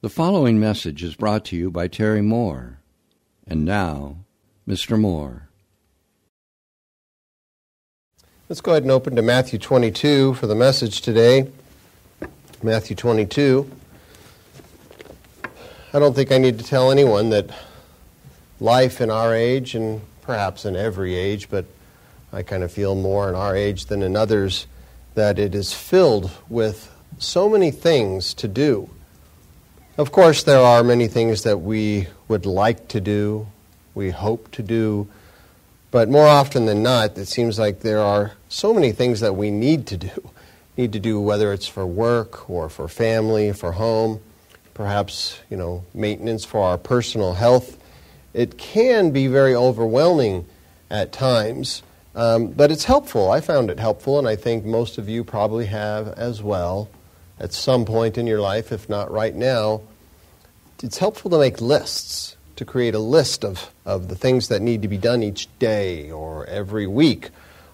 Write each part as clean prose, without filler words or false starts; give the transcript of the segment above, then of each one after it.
The following message is brought to you by Terry Moore. And now, Mr. Moore. Let's go ahead and open to Matthew 22 for the message today. Matthew 22. I don't think I need to tell anyone that life in our age, and perhaps in every age, but I kind of feel more in our age than in others, that it is filled with so many things to do. Of course, there are many things that we would like to do, we hope to do, but more often than not, it seems like there are so many things that we need to do. Whether it's for work or for family, for home, perhaps, maintenance for our personal health. It can be very overwhelming at times, but it's helpful. I found it helpful, and I think most of you probably have as well. At some point in your life, if not right now, it's helpful to make lists, to create a list of the things that need to be done each day or every week,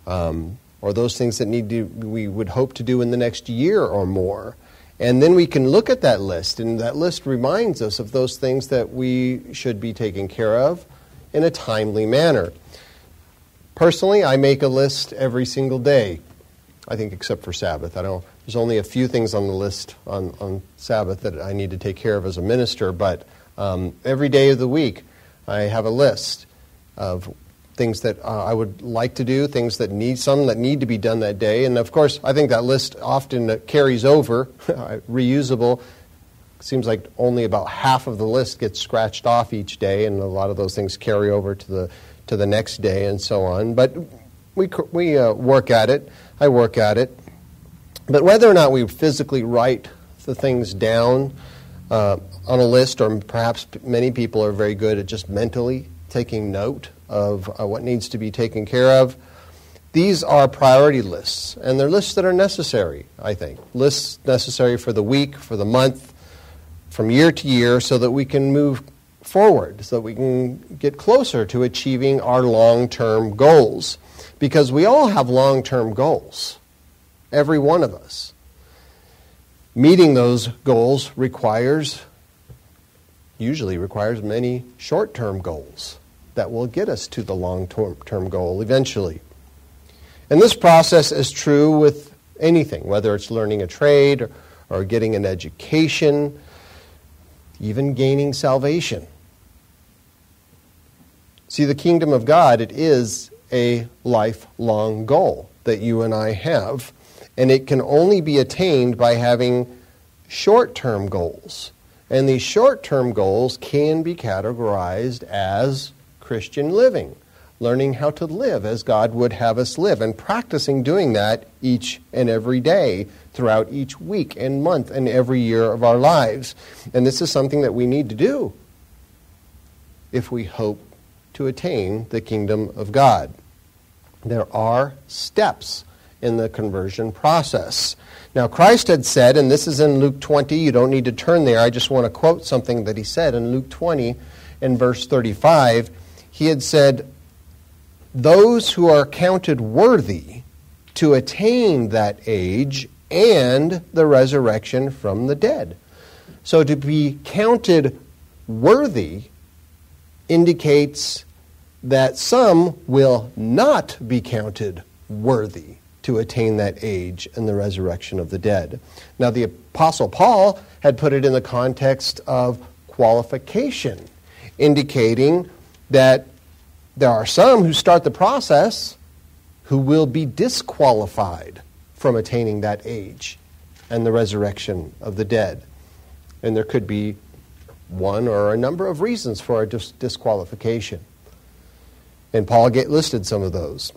or those things that we would hope to do in the next year or more. And then we can look at that list, and that list reminds us of those things that we should be taking care of in a timely manner. Personally, I make a list every single day, I think except for Sabbath. There's only a few things on the list on Sabbath that I need to take care of as a minister, but every day of the week I have a list of things that I would like to do, things that need to be done that day. And of course, I think that list often carries over, reusable. It seems like only about half of the list gets scratched off each day, and a lot of those things carry over to the next day and so on. But we work at it. I work at it. But whether or not we physically write the things down on a list, or perhaps many people are very good at just mentally taking note of what needs to be taken care of, these are priority lists, and they're lists that are necessary, I think. Lists necessary for the week, for the month, from year to year, so that we can move forward, so that we can get closer to achieving our long-term goals. Because we all have long-term goals. Every one of us. Meeting those goals usually requires many short-term goals that will get us to the long-term goal eventually. And this process is true with anything, whether it's learning a trade or getting an education, even gaining salvation. See, the kingdom of God, it is a lifelong goal that you and I have. And it can only be attained by having short-term goals. And these short-term goals can be categorized as Christian living, learning how to live as God would have us live, and practicing doing that each and every day throughout each week and month and every year of our lives. And this is something that we need to do if we hope to attain the kingdom of God. There are steps in the conversion process. Now, Christ had said, and this is in Luke 20, you don't need to turn there, I just want to quote something that he said in Luke 20 in verse 35. He had said, "Those who are counted worthy to attain that age and the resurrection from the dead." So to be counted worthy indicates that some will not be counted worthy to attain that age and the resurrection of the dead. Now, the Apostle Paul had put it in the context of qualification, indicating that there are some who start the process who will be disqualified from attaining that age and the resurrection of the dead. And there could be one or a number of reasons for a disqualification. And Paul listed some of those.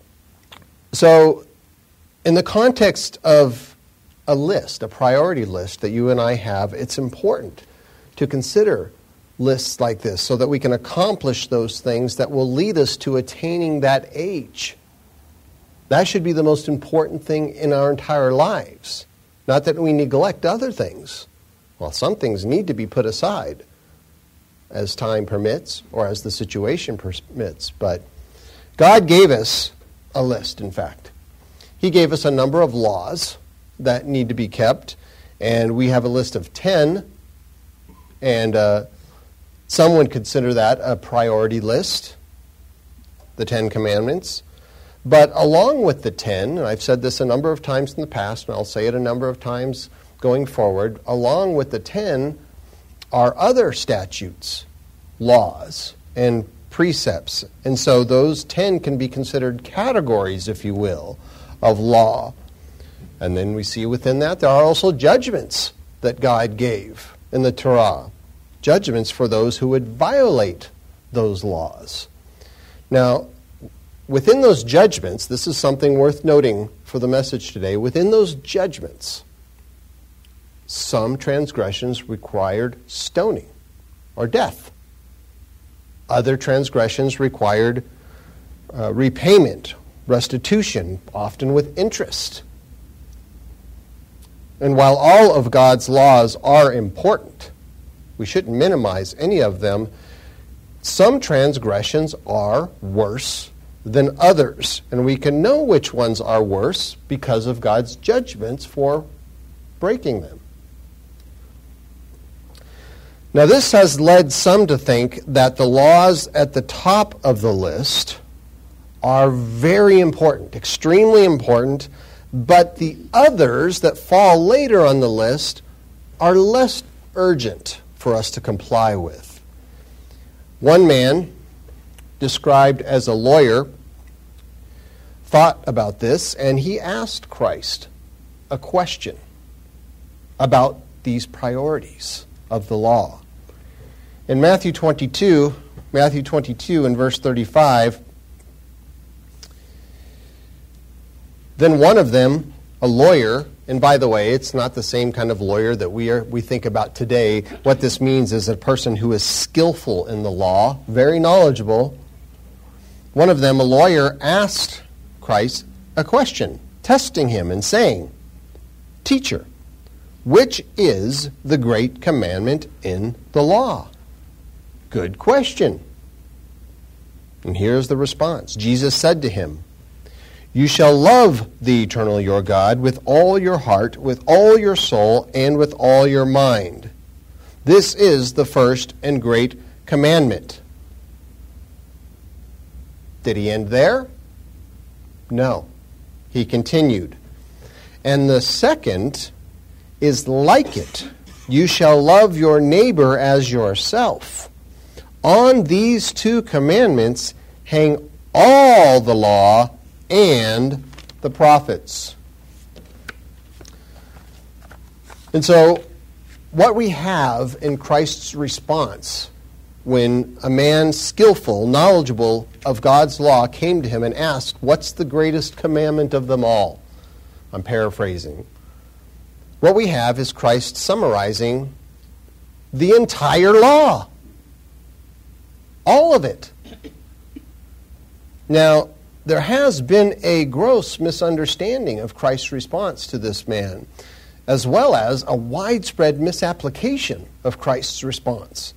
So, in the context of a list, a priority list that you and I have, it's important to consider lists like this so that we can accomplish those things that will lead us to attaining that age. That should be the most important thing in our entire lives. Not that we neglect other things. Well, some things need to be put aside as time permits or as the situation permits. But God gave us a list, in fact. He gave us a number of laws that need to be kept, and we have a list of 10 And some would consider that a priority list, the 10 Commandments. But along with the 10, and I've said this a number of times in the past, and I'll say it a number of times going forward, along with the 10 are other statutes, laws, and precepts. And so those 10 can be considered categories, if you will, of law. And then we see within that there are also judgments that God gave in the Torah. Judgments for those who would violate those laws. Now, within those judgments, this is something worth noting for the message today, within those judgments, some transgressions required stoning or death. Other transgressions required repayment, restitution, often with interest. And while all of God's laws are important, we shouldn't minimize any of them, some transgressions are worse than others. And we can know which ones are worse because of God's judgments for breaking them. Now, this has led some to think that the laws at the top of the list are very important, extremely important, but the others that fall later on the list are less urgent for us to comply with. One man, described as a lawyer, thought about this, and he asked Christ a question about these priorities of the law. In Matthew 22 in verse 35, then one of them, a lawyer, and by the way, it's not the same kind of lawyer that we think about today. What this means is a person who is skillful in the law, very knowledgeable. One of them, a lawyer, asked Christ a question, testing him and saying, "Teacher, which is the great commandment in the law?" Good question. And here's the response. Jesus said to him, "You shall love the eternal your God with all your heart, with all your soul, and with all your mind. This is the first and great commandment." Did he end there? No. He continued. "And the second is like it. You shall love your neighbor as yourself. On these two commandments hang all the law and the prophets." And so, what we have in Christ's response when a man skillful, knowledgeable of God's law came to him and asked, "What's the greatest commandment of them all?" I'm paraphrasing. What we have is Christ summarizing the entire law. All of it. Now, there has been a gross misunderstanding of Christ's response to this man, as well as a widespread misapplication of Christ's response.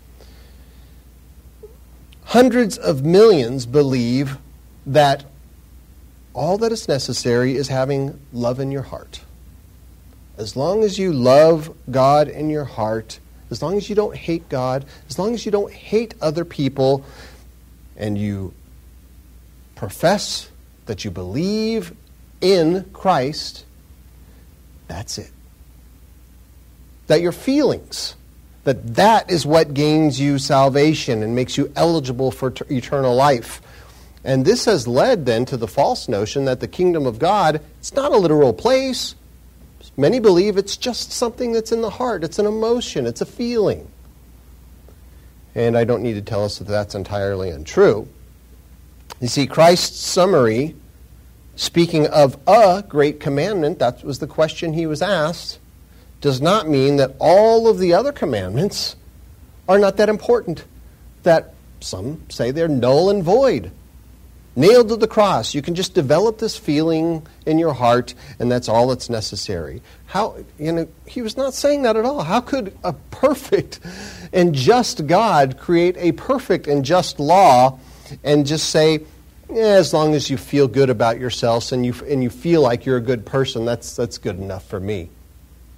Hundreds of millions believe that all that is necessary is having love in your heart. As long as you love God in your heart, as long as you don't hate God, as long as you don't hate other people, and you profess that you believe in Christ, that's it. That your feelings, that is what gains you salvation and makes you eligible for eternal life. And this has led then to the false notion that the kingdom of God, it's not a literal place. Many believe it's just something that's in the heart. It's an emotion. It's a feeling. And I don't need to tell us that that's entirely untrue. You see, Christ's summary, speaking of a great commandment, that was the question he was asked, does not mean that all of the other commandments are not that important. That some say they're null and void. Nailed to the cross. You can just develop this feeling in your heart, and that's all that's necessary. He was not saying that at all. How could a perfect and just God create a perfect and just law and just say, as long as you feel good about yourselves and you feel like you're a good person, that's good enough for me?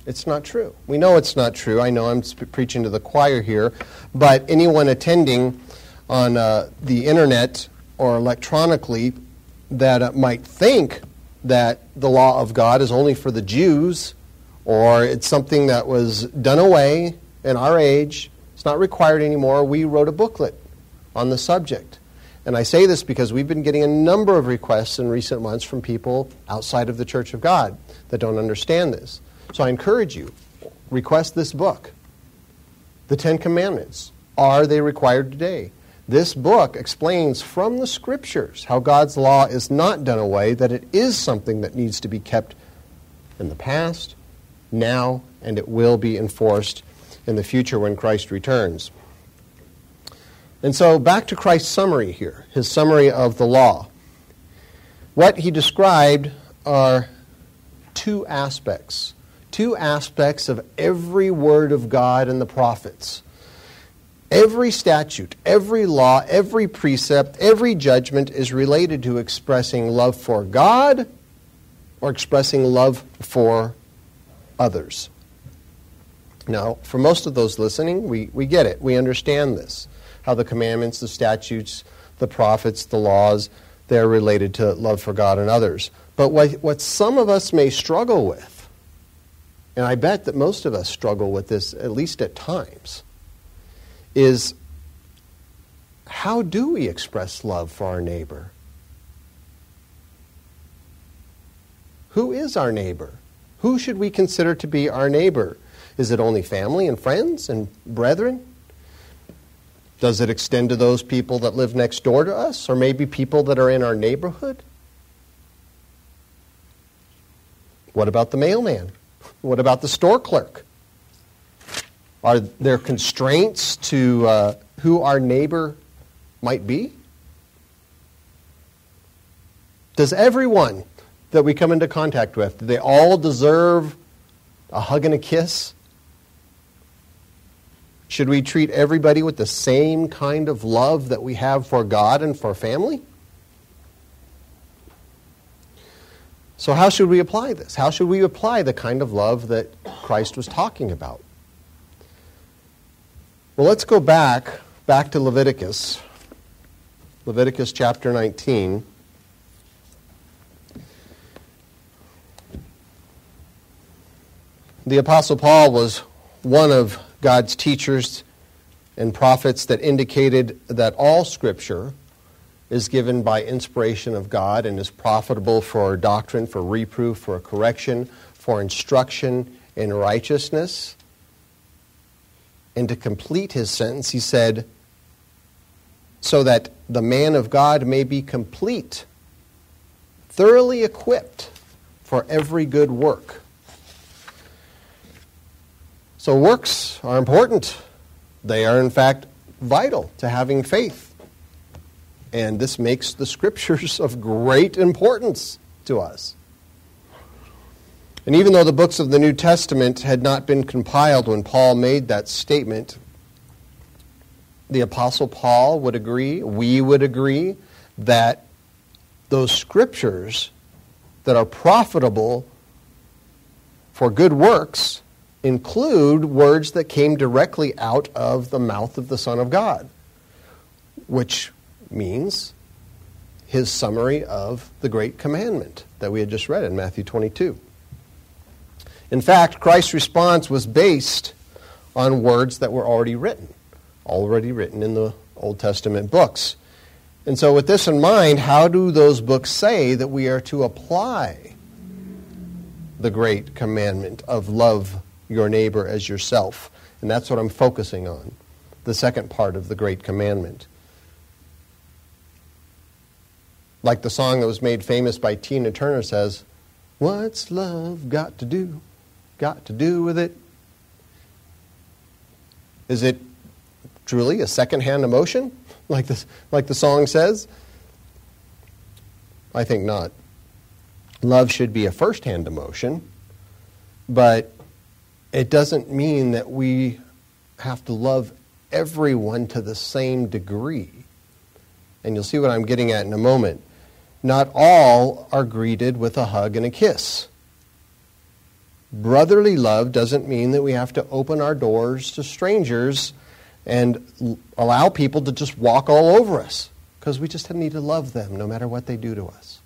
It's not true. We know it's not true. I know I'm preaching to the choir here, but anyone attending on the internet or electronically that might think that the law of God is only for the Jews, or it's something that was done away in our age, it's not required anymore. We wrote a booklet on the subject. And I say this because we've been getting a number of requests in recent months from people outside of the Church of God that don't understand this. So I encourage you, request this book. The Ten Commandments. Are they required today? This book explains from the Scriptures how God's law is not done away, that it is something that needs to be kept in the past, now, and it will be enforced in the future when Christ returns. And so back to Christ's summary here, his summary of the law. What he described are two aspects of every word of God and the prophets. Every statute, every law, every precept, every judgment is related to expressing love for God or expressing love for others. Now, for most of those listening, we get it. We understand this. How the commandments, the statutes, the prophets, the laws, they're related to love for God and others. But what some of us may struggle with, and I bet that most of us struggle with this, at least at times, is how do we express love for our neighbor? Who is our neighbor? Who should we consider to be our neighbor? Is it only family and friends and brethren? Does it extend to those people that live next door to us, or maybe people that are in our neighborhood? What about the mailman? What about the store clerk? Are there constraints to who our neighbor might be? Does everyone that we come into contact with, do they all deserve a hug and a kiss? Should we treat everybody with the same kind of love that we have for God and for family? So how should we apply this? How should we apply the kind of love that Christ was talking about? Well, let's go back to Leviticus. Leviticus chapter 19. The Apostle Paul was one of God's teachers and prophets that indicated that all Scripture is given by inspiration of God and is profitable for doctrine, for reproof, for correction, for instruction in righteousness. And to complete his sentence, he said, so that the man of God may be complete, thoroughly equipped for every good work. So works are important. They are, in fact, vital to having faith. And this makes the Scriptures of great importance to us. And even though the books of the New Testament had not been compiled when Paul made that statement, the Apostle Paul would agree, we would agree, that those Scriptures that are profitable for good works include words that came directly out of the mouth of the Son of God, which means his summary of the Great Commandment that we had just read in Matthew 22. In fact, Christ's response was based on words that were already written in the Old Testament books. And so with this in mind, how do those books say that we are to apply the Great Commandment of love your neighbor as yourself? And that's what I'm focusing on, the second part of the Great Commandment. Like the song that was made famous by Tina Turner says, what's love got to do with it? Is it truly a second-hand emotion, like the song says? I think not. Love should be a first-hand emotion, but it doesn't mean that we have to love everyone to the same degree. And you'll see what I'm getting at in a moment. Not all are greeted with a hug and a kiss. Brotherly love doesn't mean that we have to open our doors to strangers and allow people to just walk all over us, because we just need to love them no matter what they do to us.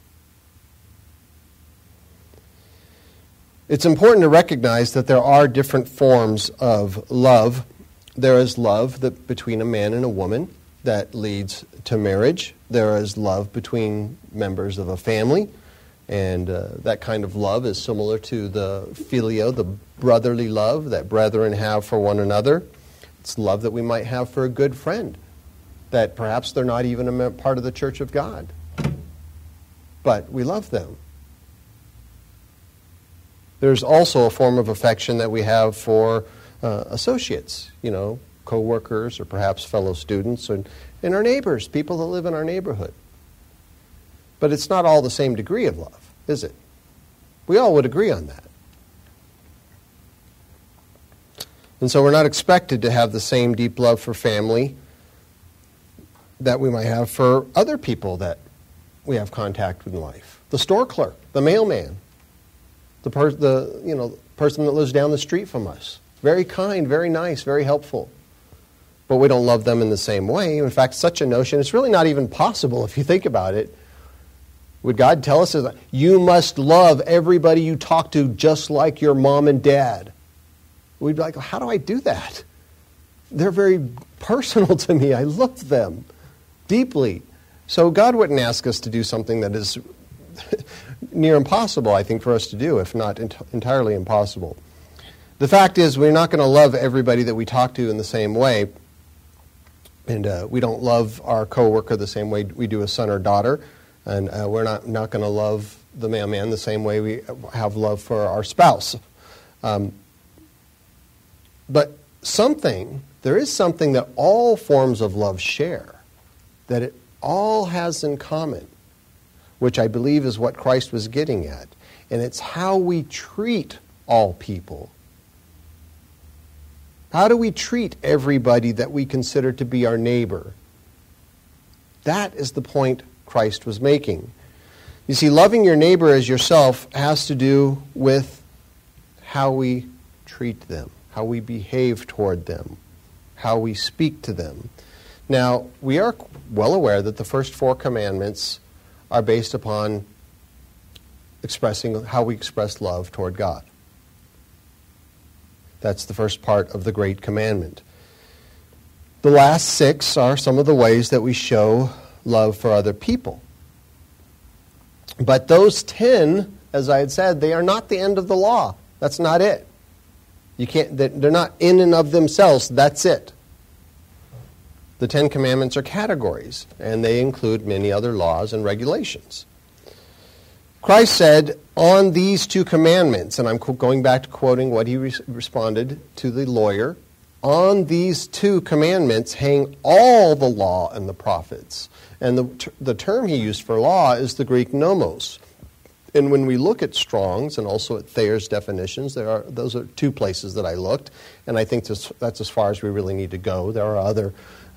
It's important to recognize that there are different forms of love. There is love between a man and a woman that leads to marriage. There is love between members of a family. And that kind of love is similar to the phileo, the brotherly love that brethren have for one another. It's love that we might have for a good friend, that perhaps they're not even a part of the church of God, but we love them. There's also a form of affection that we have for associates, co-workers or perhaps fellow students, and our neighbors, people that live in our neighborhood. But it's not all the same degree of love, is it? We all would agree on that. And so we're not expected to have the same deep love for family that we might have for other people that we have contact with in life. The store clerk, the mailman, the person that lives down the street from us. Very kind, very nice, very helpful. But we don't love them in the same way. In fact, such a notion, it's really not even possible if you think about it. Would God tell us, you must love everybody you talk to just like your mom and dad? We'd be like, how do I do that? They're very personal to me. I love them deeply. So God wouldn't ask us to do something that is near impossible, I think, for us to do, if not entirely impossible. The fact is, we're not going to love everybody that we talk to in the same way. And we don't love our coworker the same way we do a son or daughter. And we're not going to love the mailman the same way we have love for our spouse. But there is something that all forms of love share, that it all has in common, which I believe is what Christ was getting at. And it's how we treat all people. How do we treat everybody that we consider to be our neighbor? That is the point Christ was making. You see, loving your neighbor as yourself has to do with how we treat them, how we behave toward them, how we speak to them. Now, we are well aware that the first 4 commandments are based upon expressing how we express love toward God. That's the first part of the Great Commandment. The last 6 are some of the ways that we show love for other people. But those 10, as I had said, they are not the end of the law. That's not it. They're not in and of themselves. That's it. The 10 Commandments are categories, and they include many other laws and regulations. Christ said, on these 2 commandments, and I'm going back to quoting what he responded to the lawyer, on these 2 commandments hang all the law and the prophets. And the term he used for law is the Greek nomos. And when we look at Strong's and also at Thayer's definitions, those are 2 places that I looked, and I think that's as far as we really need to go. There are other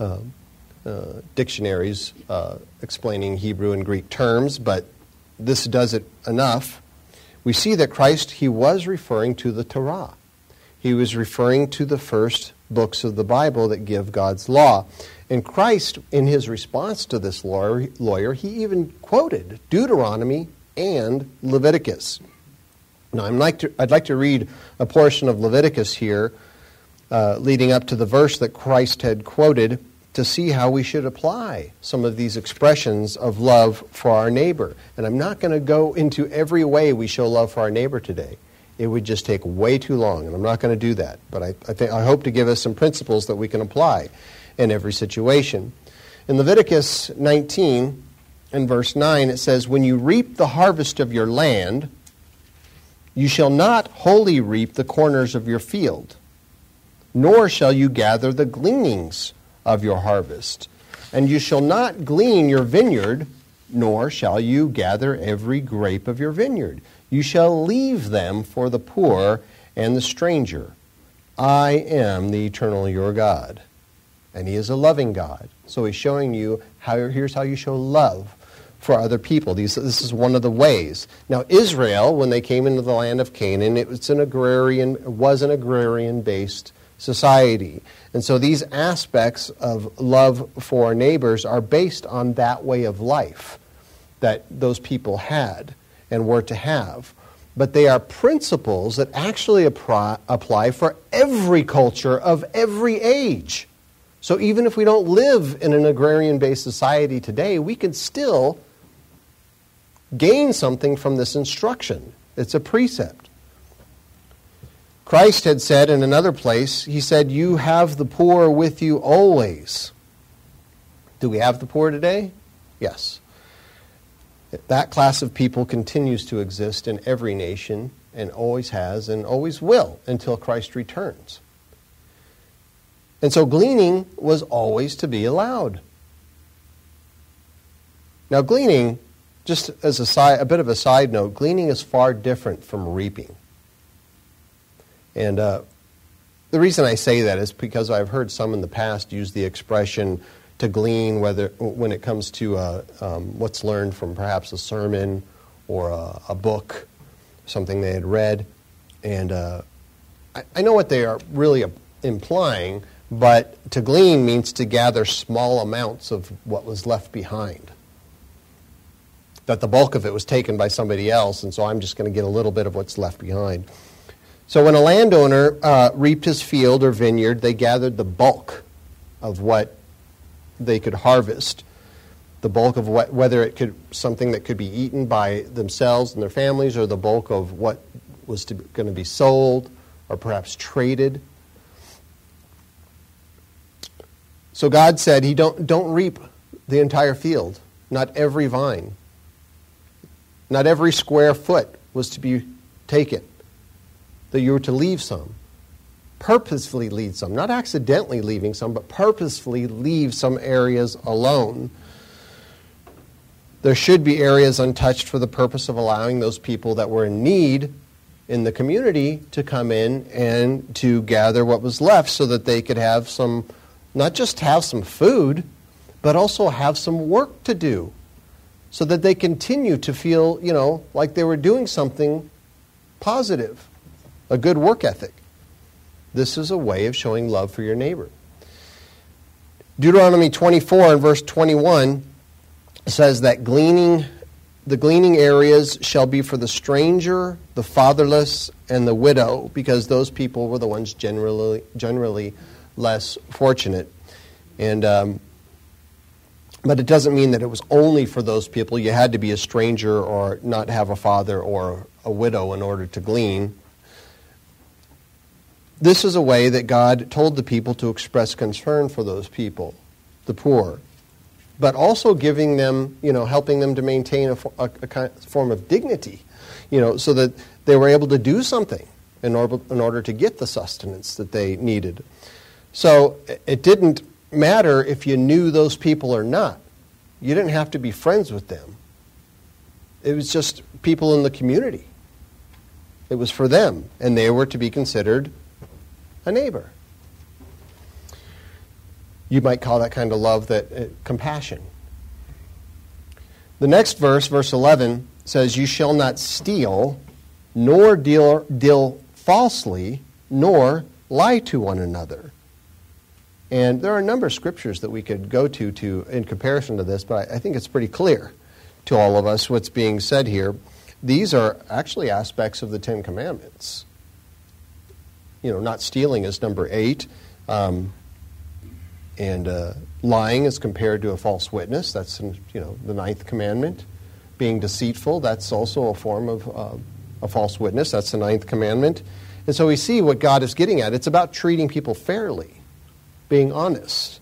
dictionaries explaining Hebrew and Greek terms, but this does it enough. We see that Christ, he was referring to the Torah. He was referring to the first books of the Bible that give God's law. And Christ, in his response to this lawyer, he even quoted Deuteronomy and Leviticus. Now, I'd like to read a portion of Leviticus here, leading up to the verse that Christ had quoted, to see how we should apply some of these expressions of love for our neighbor. And I'm not going to go into every way we show love for our neighbor today. It would just take way too long, and I'm not going to do that. But I hope to give us some principles that we can apply in every situation. In Leviticus 19, in verse 9, it says, when you reap the harvest of your land, you shall not wholly reap the corners of your field, nor shall you gather the gleanings of your harvest. And you shall not glean your vineyard, nor shall you gather every grape of your vineyard. You shall leave them for the poor and the stranger. I am the eternal your God. And he is a loving God. So he's showing you here's how you show love for other people. This is one of the ways. Now, Israel, when they came into the land of Canaan, it was an agrarian-based society. And so these aspects of love for our neighbors are based on that way of life that those people had and were to have. But they are principles that actually apply for every culture of every age. So even if we don't live in an agrarian-based society today, we can still gain something from this instruction. It's a precept. Christ had said in another place, he said, "You have the poor with you always." Do we have the poor today? Yes. That class of people continues to exist in every nation and always has and always will until Christ returns. And so gleaning was always to be allowed. Now gleaning, just as a bit of a side note, gleaning is far different from reaping. And the reason I say that is because I've heard some in the past use the expression to glean, when it comes to what's learned from perhaps a sermon or a book, something they had read. And I know what they are really implying, but to glean means to gather small amounts of what was left behind. That the bulk of it was taken by somebody else, and so I'm just going to get a little bit of what's left behind. So when a landowner reaped his field or vineyard, they gathered the bulk of what they could harvest, the bulk of whether it could something that could be eaten by themselves and their families, or the bulk of what was going to be sold or perhaps traded. So God said, don't reap the entire field, not every vine, not every square foot was to be taken, that you were to leave some. Purposefully leave some, not accidentally leaving some, but purposefully leave some areas alone. There should be areas untouched for the purpose of allowing those people that were in need in the community to come in and to gather what was left so that they could have some, not just have some food, but also have some work to do so that they continue to feel, like they were doing something positive, a good work ethic. This is a way of showing love for your neighbor. Deuteronomy 24 and verse 21 says that the gleaning areas shall be for the stranger, the fatherless, and the widow, because those people were the ones generally less fortunate. And but it doesn't mean that it was only for those people. You had to be a stranger or not have a father or a widow in order to glean. This is a way that God told the people to express concern for those people, the poor, but also giving them, helping them to maintain a form of dignity, so that they were able to do something in order to get the sustenance that they needed. So it didn't matter if you knew those people or not. You didn't have to be friends with them. It was just people in the community. It was for them, and they were to be considered a neighbor. You might call that kind of love compassion. The next verse, verse 11, says, "You shall not steal, nor deal falsely, nor lie to one another." And there are a number of scriptures that we could go to in comparison to this, but I think it's pretty clear to all of us what's being said here. These are actually aspects of the Ten Commandments. Not stealing is number 8. And lying is compared to a false witness. That's, the 9th commandment. Being deceitful, that's also a form of a false witness. That's the 9th commandment. And so we see what God is getting at. It's about treating people fairly, being honest.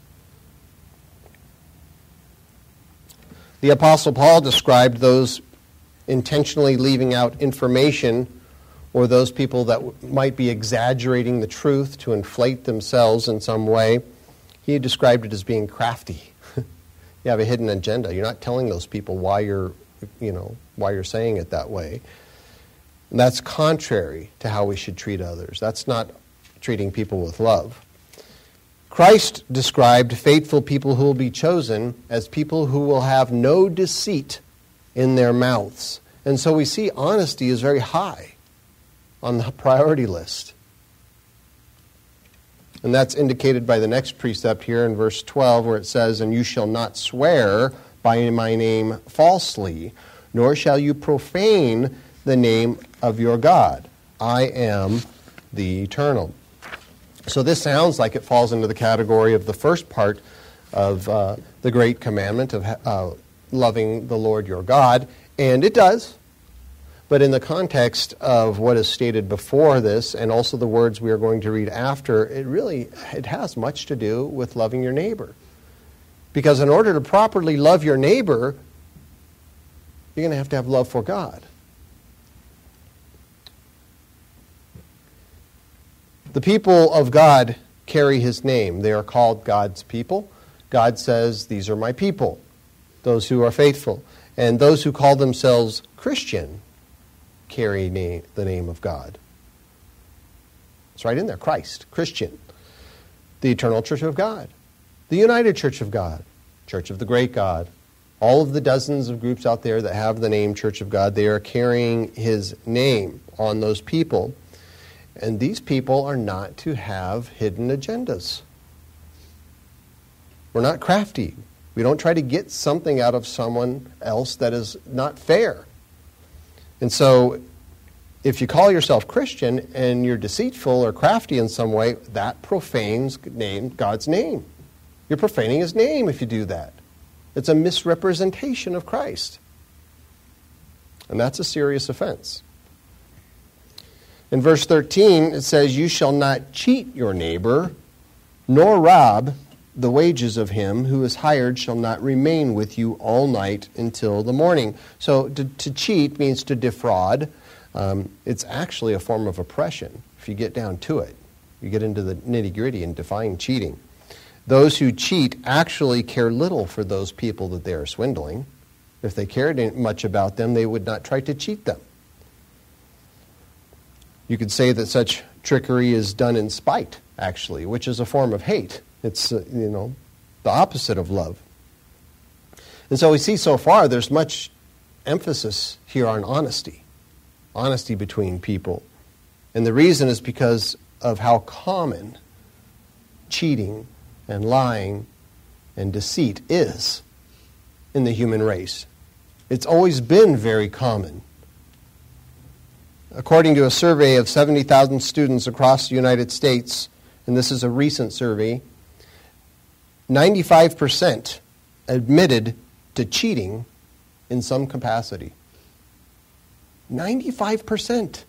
The Apostle Paul described those intentionally leaving out information, or those people that might be exaggerating the truth to inflate themselves in some way. He described it as being crafty. You have a hidden agenda. You're not telling those people why you're saying it that way. And that's contrary to how we should treat others. That's not treating people with love. Christ described faithful people who will be chosen as people who will have no deceit in their mouths. And so we see honesty is very high on the priority list. And that's indicated by the next precept here in verse 12, where it says, "And you shall not swear by my name falsely, nor shall you profane the name of your God. I am the Eternal." So this sounds like it falls into the category of the first part of the great commandment of loving the Lord your God, and it does. But in the context of what is stated before this, and also the words we are going to read after, it has much to do with loving your neighbor. Because in order to properly love your neighbor, you're going to have love for God. The people of God carry his name. They are called God's people. God says, "These are my people," those who are faithful. And those who call themselves Christian carry the name of God. It's right in there, Christ, Christian. The Eternal Church of God, the United Church of God, Church of the Great God. All of the dozens of groups out there that have the name Church of God, they are carrying his name on those people. And these people are not to have hidden agendas. We're not crafty. We don't try to get something out of someone else that is not fair. And so, if you call yourself Christian and you're deceitful or crafty in some way, that profanes God's name. You're profaning his name if you do that. It's a misrepresentation of Christ. And that's a serious offense. In verse 13, it says, "You shall not cheat your neighbor, nor rob. The wages of him who is hired shall not remain with you all night until the morning." So to cheat means to defraud. It's actually a form of oppression if you get down to it. You get into the nitty-gritty and define cheating. Those who cheat actually care little for those people that they are swindling. If they cared much about them, they would not try to cheat them. You could say that such trickery is done in spite, actually, which is a form of hate. It's, the opposite of love. And so we see so far there's much emphasis here on honesty. Honesty between people. And the reason is because of how common cheating and lying and deceit is in the human race. It's always been very common. According to a survey of 70,000 students across the United States, and this is a recent survey, 95% admitted to cheating in some capacity. 95%.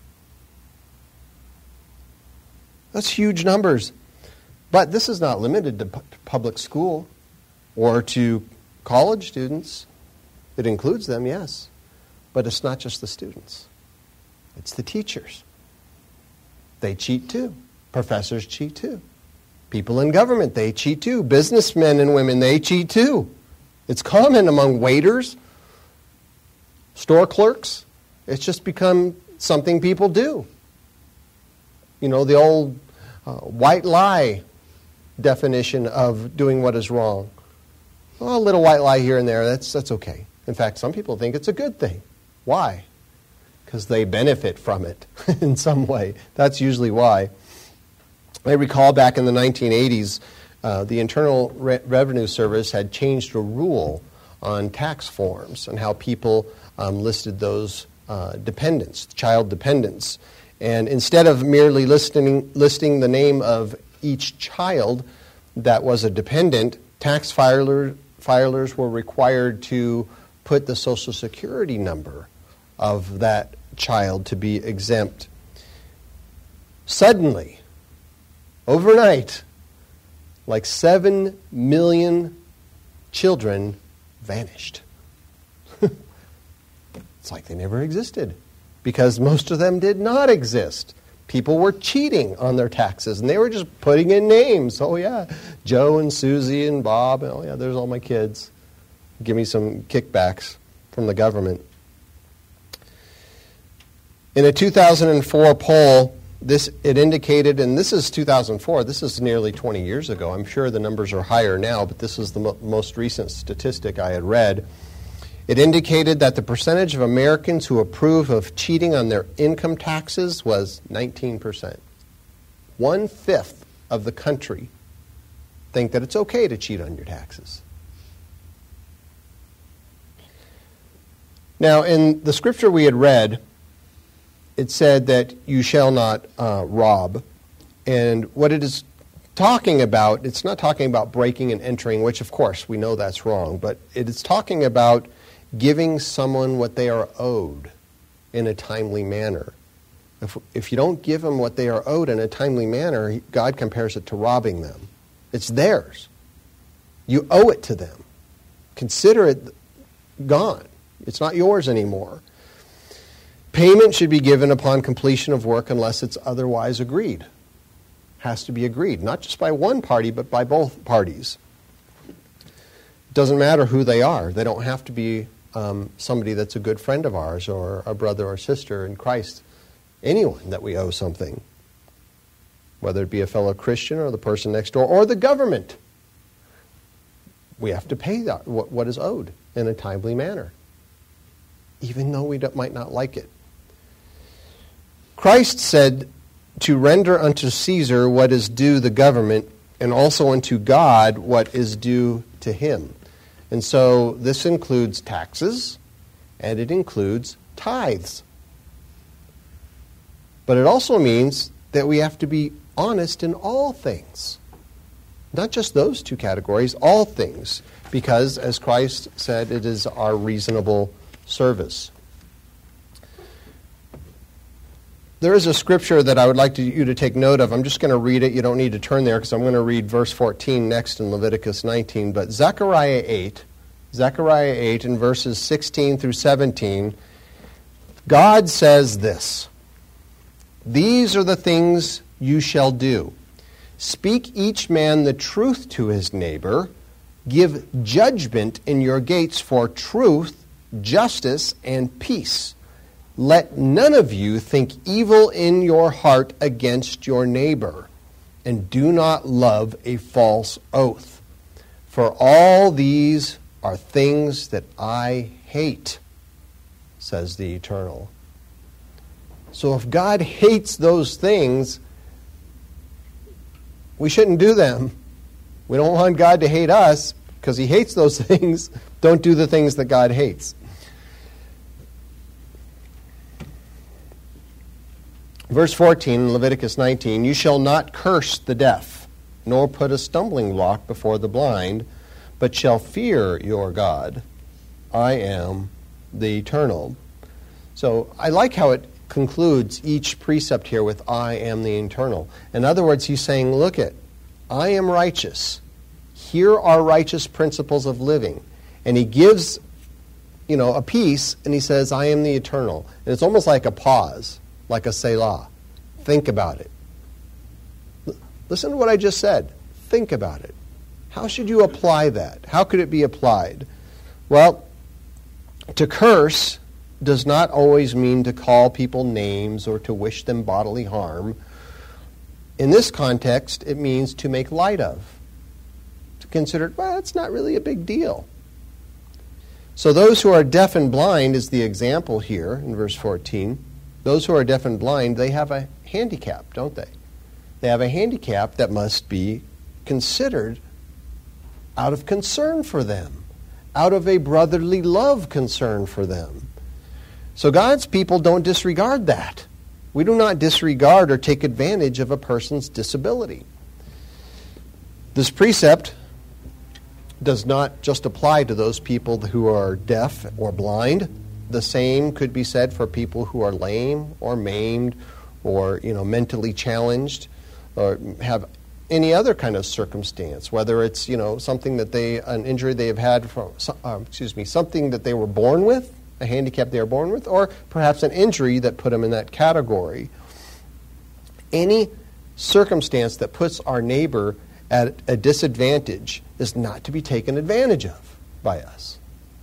That's huge numbers. But this is not limited to public school or to college students. It includes them, yes. But it's not just the students. It's the teachers. They cheat too. Professors cheat too. People in government, they cheat too. Businessmen and women, they cheat too. It's common among waiters, store clerks. It's just become something people do. The old white lie definition of doing what is wrong. Well, a little white lie here and there, that's okay. In fact, some people think it's a good thing. Why? Because they benefit from it in some way. That's usually why. I recall back in the 1980s, the Internal Revenue Service had changed a rule on tax forms and how people listed those dependents, child dependents. And instead of merely listing the name of each child that was a dependent, tax filers were required to put the Social Security number of that child to be exempt. Suddenly, overnight, like 7 million children vanished. It's like they never existed because most of them did not exist. People were cheating on their taxes and they were just putting in names. Oh yeah, Joe and Susie and Bob. Oh yeah, there's all my kids. Give me some kickbacks from the government. In a 2004 poll, it indicated, and this is 2004, this is nearly 20 years ago. I'm sure the numbers are higher now, but this is the most recent statistic I had read. It indicated that the percentage of Americans who approve of cheating on their income taxes was 19%. 1/5 of the country think that it's okay to cheat on your taxes. Now, in the scripture we had read, it said that you shall not rob. And what it is talking about, it's not talking about breaking and entering, which of course we know that's wrong, but it is talking about giving someone what they are owed in a timely manner. If you don't give them what they are owed in a timely manner, God compares it to robbing them. It's theirs. You owe it to them. Consider it gone. It's not yours anymore. Payment should be given upon completion of work unless it's otherwise agreed. Has to be agreed, not just by one party, but by both parties. It doesn't matter who they are. They don't have to be somebody that's a good friend of ours or a brother or sister in Christ. Anyone that we owe something, whether it be a fellow Christian or the person next door or the government. We have to pay that, what is owed in a timely manner, even though we might not like it. Christ said to render unto Caesar what is due the government, and also unto God what is due to him. And so this includes taxes, and it includes tithes. But it also means that we have to be honest in all things. Not just those two categories, all things. Because, as Christ said, it is our reasonable service. There is a scripture that I would like you to take note of. I'm just going to read it. You don't need to turn there because I'm going to read verse 14 next in Leviticus 19. But Zechariah 8 in verses 16 through 17, God says this: "These are the things you shall do. Speak each man the truth to his neighbor. Give judgment in your gates for truth, justice, and peace. Let none of you think evil in your heart against your neighbor, and do not love a false oath. For all these are things that I hate, says the Eternal." So if God hates those things, we shouldn't do them. We don't want God to hate us because he hates those things. Don't do the things that God hates. Verse 14 in Leviticus 19, "You shall not curse the deaf, nor put a stumbling block before the blind, but shall fear your God. I am the Eternal." So I like how it concludes each precept here with "I am the Eternal." In other words, he's saying, look it, I am righteous. Here are righteous principles of living. And he gives, a piece, and he says, I am the Eternal. And it's almost like a pause, like a Selah. Think about it. Listen to what I just said. Think about it. How should you apply that? How could it be applied? Well, to curse does not always mean to call people names or to wish them bodily harm. In this context, it means to make light of. To consider, it's not really a big deal. So those who are deaf and blind is the example here in verse 14. Those who are deaf and blind, they have a handicap, don't they? They have a handicap that must be considered out of concern for them, out of a brotherly love concern for them. So God's people don't disregard that. We do not disregard or take advantage of a person's disability. This precept does not just apply to those people who are deaf or blind. The same could be said for people who are lame or maimed or mentally challenged or have any other kind of circumstance, whether it's something that an injury they have had from something that they were born with, a handicap they are born with, or perhaps an injury that put them in that category. Any circumstance that puts our neighbor at a disadvantage is not to be taken advantage of by us.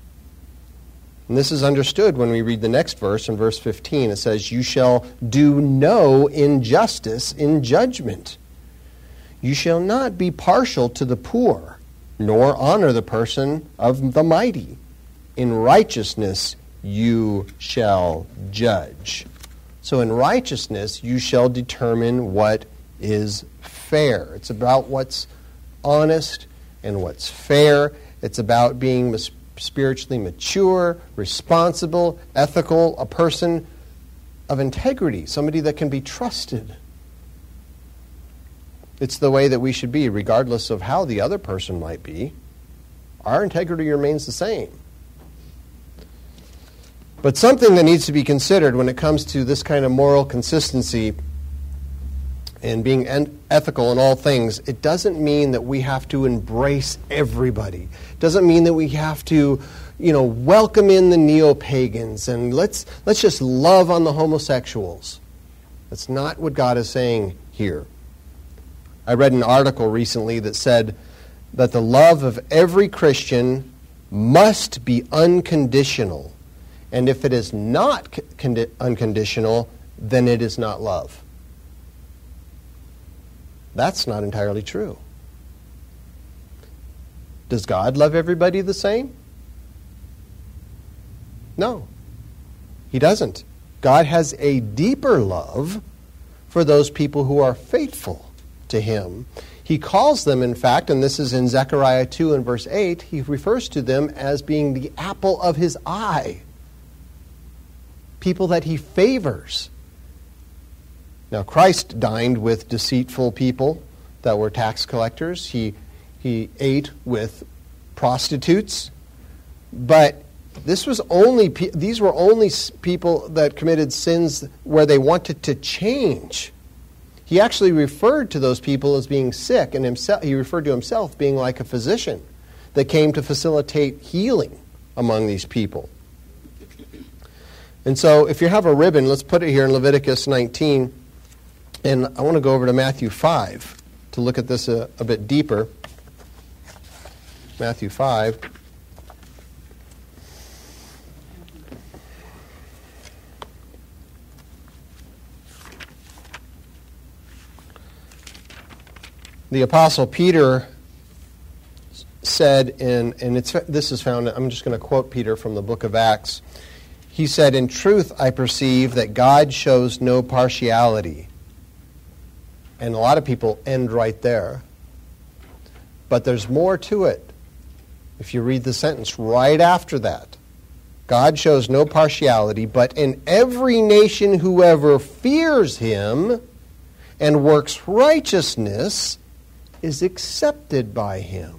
And this is understood when we read the next verse in verse 15. It says, "You shall do no injustice in judgment. You shall not be partial to the poor, nor honor the person of the mighty. in righteousness you shall judge. So in righteousness you shall determine what is fair. It's about what's honest and what's fair. It's about being spiritually mature, responsible, ethical, a person of integrity, somebody that can be trusted. It's the way that we should be, regardless of how the other person might be. Our integrity remains the same. But something that needs to be considered when it comes to this kind of moral consistency and being ethical in all things, it doesn't mean that we have to embrace everybody. It doesn't mean that we have to, welcome in the neo-pagans and let's just love on the homosexuals. That's not what God is saying here. I read an article recently that said that the love of every Christian must be unconditional. And if it is not unconditional, then it is not love. That's not entirely true. Does God love everybody the same? No, He doesn't. God has a deeper love for those people who are faithful to Him. He calls them, in fact, and this is in Zechariah 2 and verse 8, He refers to them as being the apple of His eye. People that He favors. Now, Christ dined with deceitful people that were tax collectors. He ate with prostitutes. But these were only people that committed sins where they wanted to change. He actually referred to those people as being sick, and he referred to Himself being like a physician that came to facilitate healing among these people. And so if you have a ribbon, let's put it here in Leviticus 19. And I want to go over to Matthew 5 to look at this a bit deeper. Matthew 5. The Apostle Peter said, this is found, I'm just going to quote Peter from the book of Acts. He said, "In truth, I perceive that God shows no partiality." And a lot of people end right there. But there's more to it. If you read the sentence right after that, God shows no partiality, but in every nation whoever fears Him and works righteousness is accepted by Him.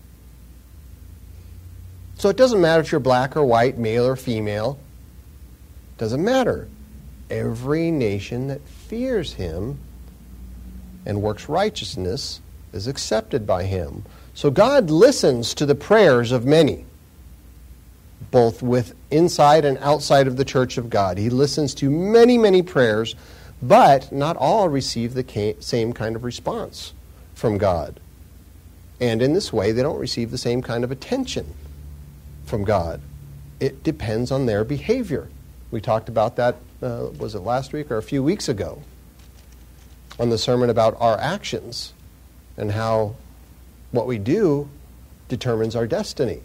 So it doesn't matter if you're black or white, male or female. It doesn't matter. Every nation that fears Him and works righteousness is accepted by Him. So God listens to the prayers of many, both with inside and outside of the church of God. He listens to many, many prayers, but not all receive the same kind of response from God. And in this way, they don't receive the same kind of attention from God. It depends on their behavior. We talked about that, was it last week or a few weeks ago, on the sermon about our actions and how what we do determines our destiny.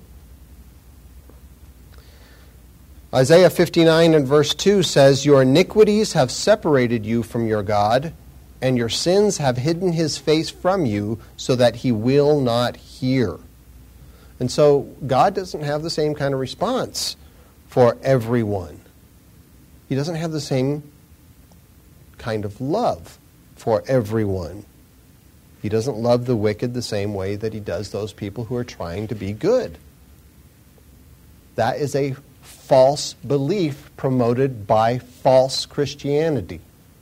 Isaiah 59 and verse 2 says, "Your iniquities have separated you from your God, and your sins have hidden His face from you so that He will not hear." And so God doesn't have the same kind of response for everyone. He doesn't have the same kind of love for everyone. He doesn't love the wicked the same way that He does those people who are trying to be good. That is a false belief promoted by false Christianity.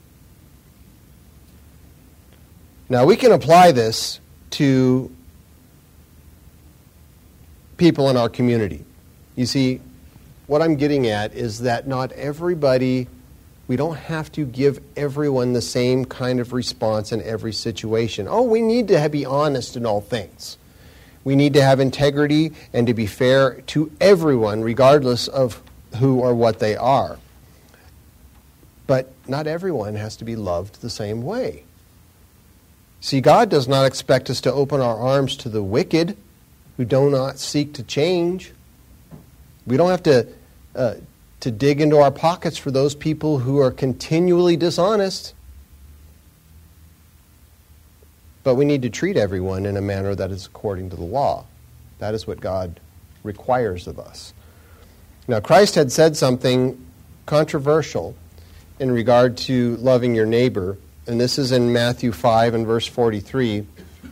Now, we can apply this to people in our community. You see, what I'm getting at is that not everybody, we don't have to give everyone the same kind of response in every situation. Oh, we need to be honest in all things. We need to have integrity and to be fair to everyone, regardless of who or what they are. But not everyone has to be loved the same way. See, God does not expect us to open our arms to the wicked who do not seek to change. We don't have to dig into our pockets for those people who are continually dishonest. But we need to treat everyone in a manner that is according to the law. That is what God requires of us. Now, Christ had said something controversial in regard to loving your neighbor, and this is in Matthew 5 and verse 43,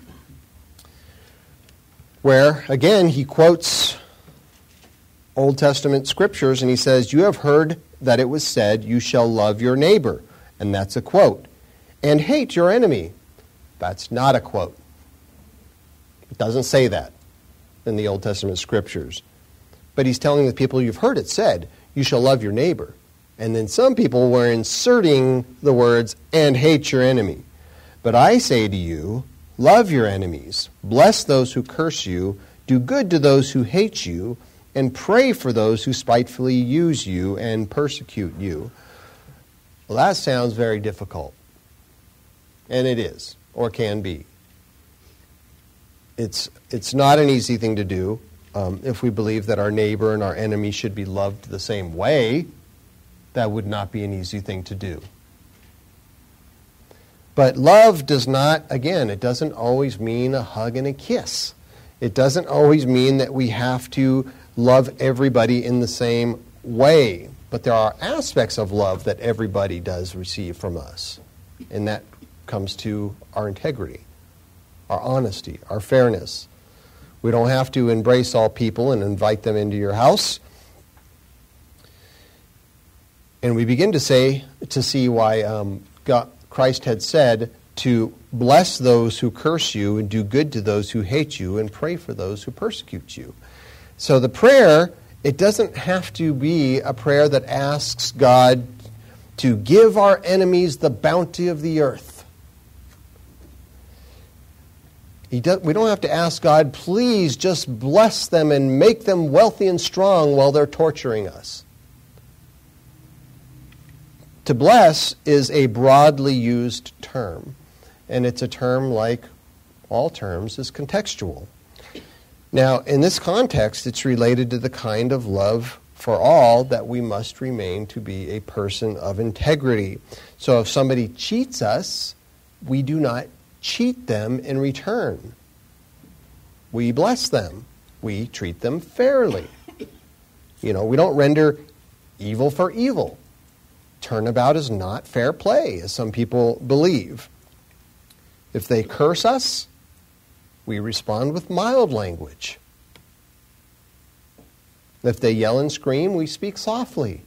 where, again, he quotes Old Testament scriptures, and he says, "You have heard that it was said, 'You shall love your neighbor,'" and that's a quote, "and hate your enemy." That's not a quote. It doesn't say that in the Old Testament scriptures. But he's telling the people, you've heard it said, "You shall love your neighbor." And then some people were inserting the words, "and hate your enemy." But I say to you, love your enemies, bless those who curse you, do good to those who hate you, and pray for those who spitefully use you and persecute you. Well, that sounds very difficult. And it is, or can be. It's not an easy thing to do if we believe that our neighbor and our enemy should be loved the same way. That would not be an easy thing to do. But love does not, again, it doesn't always mean a hug and a kiss. It doesn't always mean that we have to love everybody in the same way. But there are aspects of love that everybody does receive from us. And that comes to our integrity, our honesty, our fairness. We don't have to embrace all people and invite them into your house. And we begin to see why Christ had said to bless those who curse you and do good to those who hate you and pray for those who persecute you. So the prayer, it doesn't have to be a prayer that asks God to give our enemies the bounty of the earth. We don't have to ask God, please just bless them and make them wealthy and strong while they're torturing us. To bless is a broadly used term, and it's a term, like all terms, is contextual. Now, in this context, it's related to the kind of love for all that we must remain to be a person of integrity. So if somebody cheats us, we do not cheat them in return. We bless them. We treat them fairly. We don't render evil for evil. Turnabout is not fair play, as some people believe. If they curse us, we respond with mild language. If they yell and scream, we speak softly.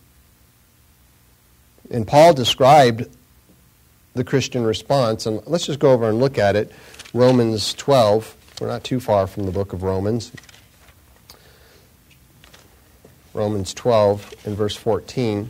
And Paul described the Christian response, and let's just go over and look at it. Romans 12. We're not too far from the book of Romans. Romans 12 and verse 14.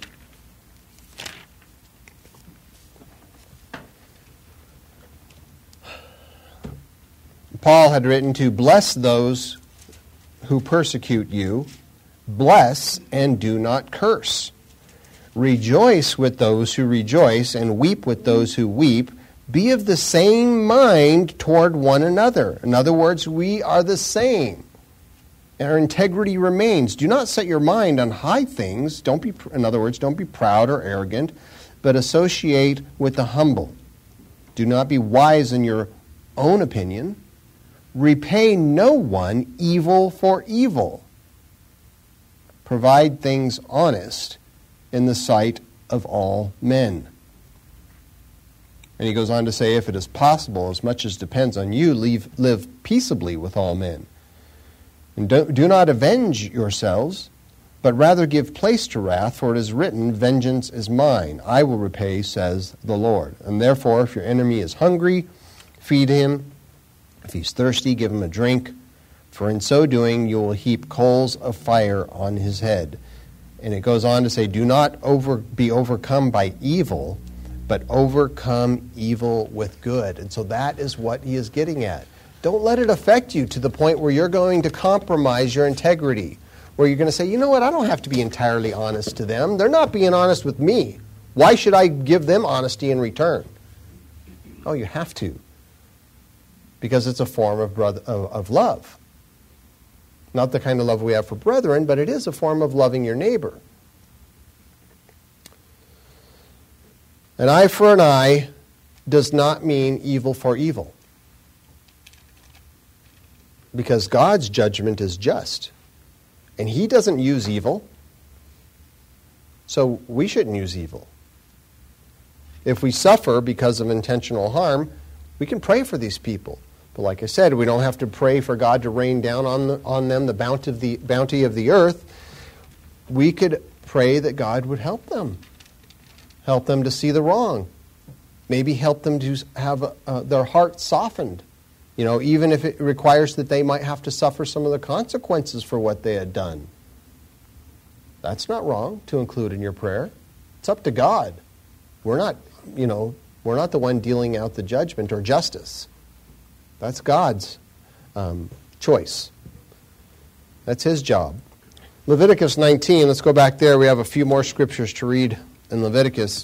Paul had written to bless those who persecute you, bless and do not curse. Rejoice with those who rejoice, and weep with those who weep. Be of the same mind toward one another. In other words, we are the same. Our integrity remains. Do not set your mind on high things. In other words, don't be proud or arrogant, but associate with the humble. Do not be wise in your own opinion. Repay no one evil for evil. Provide things honest in the sight of all men. And he goes on to say, if it is possible, as much as depends on you, live peaceably with all men. And do not avenge yourselves, but rather give place to wrath, for it is written, vengeance is mine, I will repay, says the Lord. And therefore, if your enemy is hungry, feed him. If he's thirsty, give him a drink, for in so doing you will heap coals of fire on his head. And it goes on to say, do not be overcome by evil, but overcome evil with good. And so that is what he is getting at. Don't let it affect you to the point where you're going to compromise your integrity, where you're going to say, you know what, I don't have to be entirely honest to them. They're not being honest with me. Why should I give them honesty in return? Oh, you have to. Because it's a form of love. Not the kind of love we have for brethren, but it is a form of loving your neighbor. An eye for an eye does not mean evil for evil, because God's judgment is just, and He doesn't use evil, so we shouldn't use evil. If we suffer because of intentional harm, we can pray for these people. But like I said, we don't have to pray for God to rain down on them the bounty of the earth. We could pray that God would help them to see the wrong. Maybe help them to have their heart softened. Even if it requires that they might have to suffer some of the consequences for what they had done. That's not wrong to include in your prayer. It's up to God. We're not the one dealing out the judgment or justice. That's God's choice. That's His job. Leviticus 19, let's go back there. We have a few more scriptures to read in Leviticus.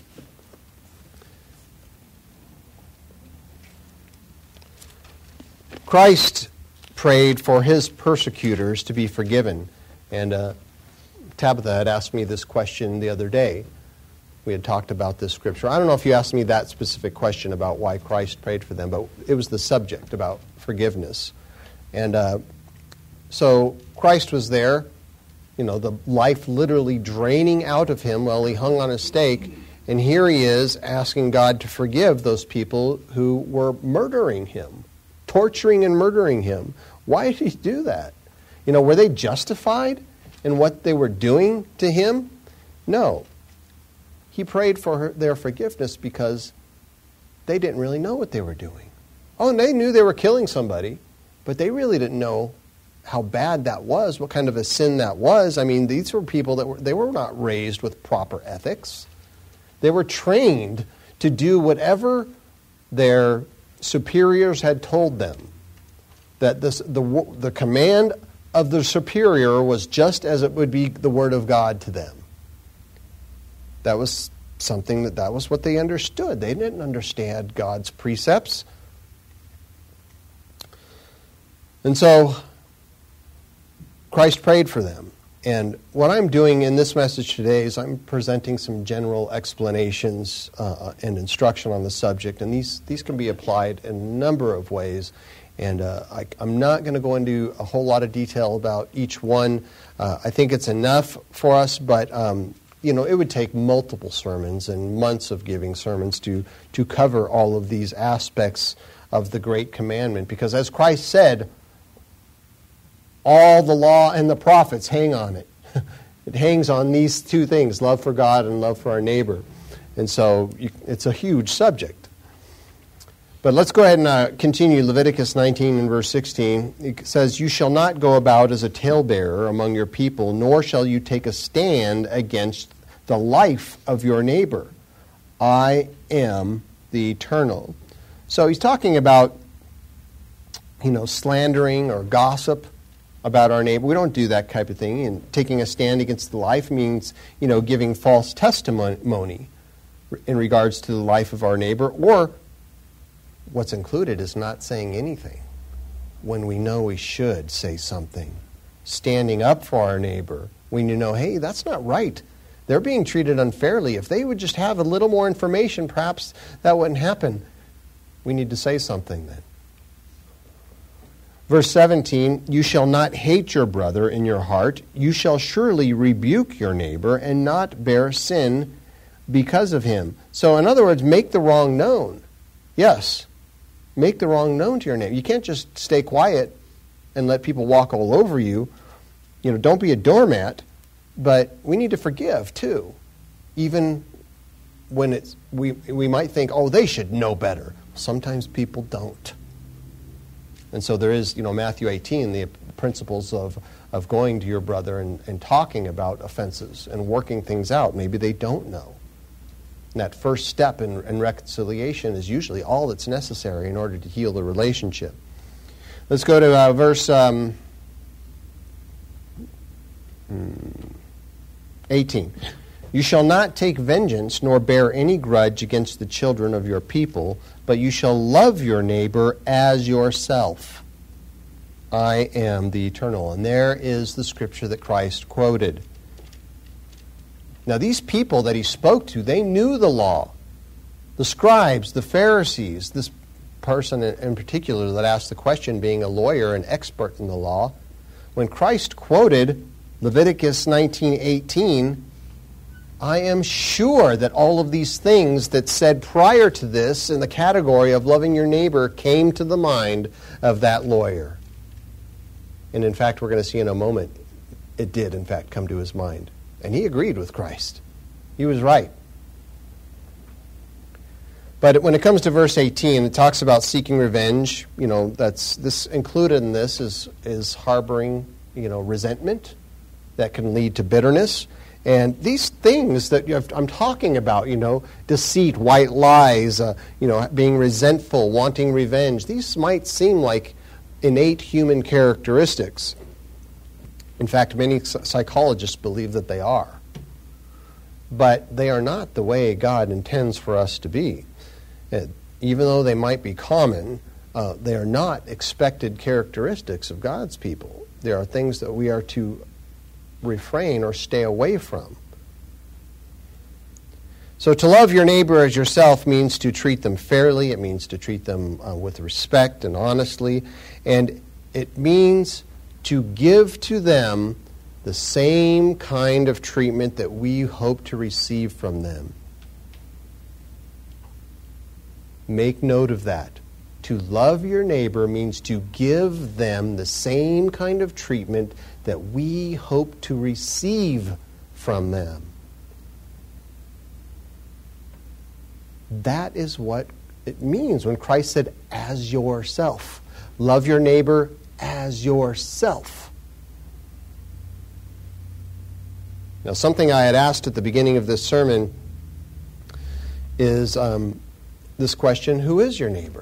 Christ prayed for His persecutors to be forgiven. And Tabitha had asked me this question the other day. We had talked about this scripture. I don't know if you asked me that specific question about why Christ prayed for them, but it was the subject about forgiveness. And so Christ was there, the life literally draining out of Him while He hung on a stake. And here He is asking God to forgive those people who were murdering Him, torturing and murdering Him. Why did He do that? Were they justified in what they were doing to Him? No. He prayed for their forgiveness because they didn't really know what they were doing. Oh, and they knew they were killing somebody, but they really didn't know how bad that was, what kind of a sin that was. I mean, these were people they were not raised with proper ethics. They were trained to do whatever their superiors had told them. That the command of the superior was just as it would be the word of God to them. That was something that was what they understood. They didn't understand God's precepts. And so Christ prayed for them. And what I'm doing in this message today is I'm presenting some general explanations and instruction on the subject. And these can be applied in a number of ways. And I'm not going to go into a whole lot of detail about each one. I think it's enough for us, but it would take multiple sermons and months of giving sermons to cover all of these aspects of the Great Commandment. Because as Christ said, all the law and the prophets hang on it. It hangs on these two things, love for God and love for our neighbor. And so it's a huge subject. But let's go ahead and continue Leviticus 19 and verse 16. It says, "You shall not go about as a talebearer among your people, nor shall you take a stand against the life of your neighbor. I am the Eternal." So he's talking about, slandering or gossip about our neighbor. We don't do that type of thing. And taking a stand against the life means, giving false testimony in regards to the life of our neighbor, or what's included is not saying anything when we know we should say something. Standing up for our neighbor when hey, that's not right. They're being treated unfairly. If they would just have a little more information, perhaps that wouldn't happen. We need to say something then. Verse 17, "You shall not hate your brother in your heart. You shall surely rebuke your neighbor and not bear sin because of him." So in other words, make the wrong known. Yes, make the wrong known to your neighbor. You can't just stay quiet and let people walk all over you. Don't be a doormat, but we need to forgive too. Even when we might think, oh, they should know better. Sometimes people don't. And so there is, Matthew 18, the principles of going to your brother and talking about offenses and working things out. Maybe they don't know. And that first step in reconciliation is usually all that's necessary in order to heal the relationship. Let's go to verse 18. "You shall not take vengeance nor bear any grudge against the children of your people, but you shall love your neighbor as yourself." I am the eternal. And there is the scripture that Christ quoted. Now, these people that he spoke to, they knew the law. The scribes, the Pharisees, this person in particular that asked the question, being a lawyer, an expert in the law, when Christ quoted Leviticus 19:18, I am sure that all of these things that said prior to this in the category of loving your neighbor came to the mind of that lawyer. And in fact, we're going to see in a moment, it did in fact come to his mind. And he agreed with Christ. He was right. But when it comes to verse 18, it talks about seeking revenge. This included in this is harboring, resentment that can lead to bitterness. And these things that I'm talking about, deceit, white lies, being resentful, wanting revenge, these might seem like innate human characteristics. In fact, many psychologists believe that they are. But they are not the way God intends for us to be. Even though they might be common, they are not expected characteristics of God's people. There are things that we are to refrain or stay away from. So to love your neighbor as yourself means to treat them fairly. It means to treat them with respect and honestly. And it means to give to them the same kind of treatment that we hope to receive from them. Make note of that. To love your neighbor means to give them the same kind of treatment that we hope to receive from them. That is what it means when Christ said, as yourself. Love your neighbor as yourself. Now, something I had asked at the beginning of this sermon is this question, who is your neighbor?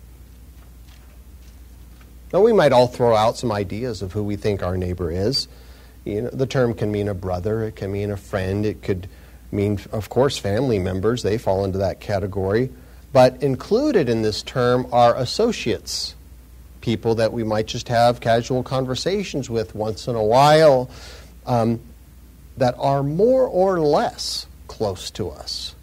Now, we might all throw out some ideas of who we think our neighbor is. The term can mean a brother, it can mean a friend, it could mean, of course, family members. They fall into that category. But included in this term are associates, people that we might just have casual conversations with once in a while, that are more or less close to us.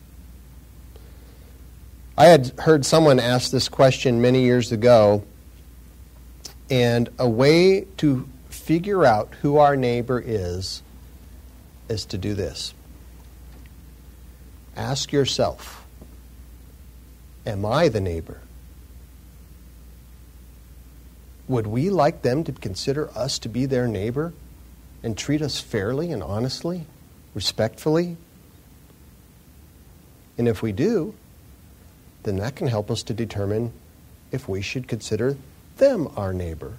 I had heard someone ask this question many years ago, and a way to figure out who our neighbor is to do this. Ask yourself, am I the neighbor? Would we like them to consider us to be their neighbor and treat us fairly and honestly, respectfully? And if we do, then that can help us to determine if we should consider them our neighbor.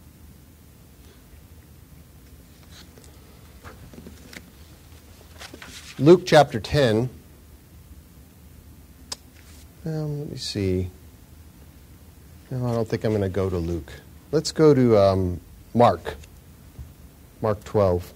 Luke chapter 10. Let me see. No, I don't think I'm going to go to Luke. Let's go to Mark. Mark 12.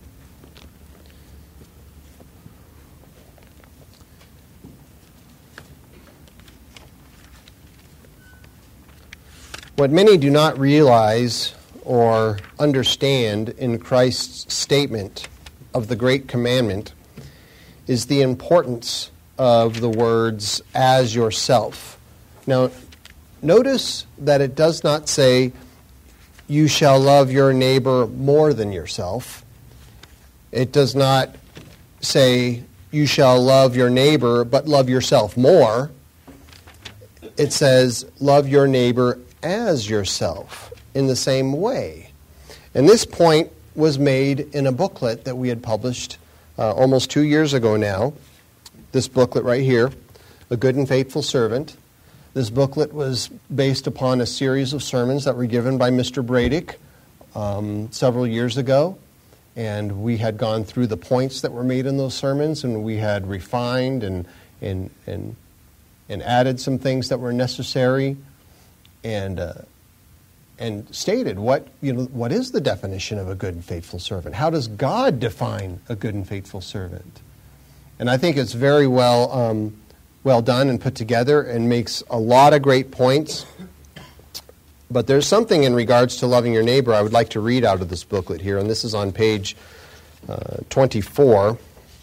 What many do not realize or understand in Christ's statement of the great commandment is the importance of the words, as yourself. Now, notice that it does not say, you shall love your neighbor more than yourself. It does not say, you shall love your neighbor, but love yourself more. It says, love your neighbor as yourself in the same way. And this point was made in a booklet that we had published almost 2 years ago now. This booklet right here, A Good and Faithful Servant. This booklet was based upon a series of sermons that were given by Mr. Bradick several years ago. And we had gone through the points that were made in those sermons, and we had refined and added some things that were necessary, and stated what is the definition of a good and faithful servant? How does God define a good and faithful servant? And I think it's very well done and put together, and makes a lot of great points. But there's something in regards to loving your neighbor I would like to read out of this booklet here, and this is on page 24.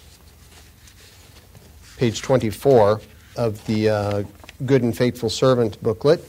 Page 24 of the Good and Faithful Servant booklet.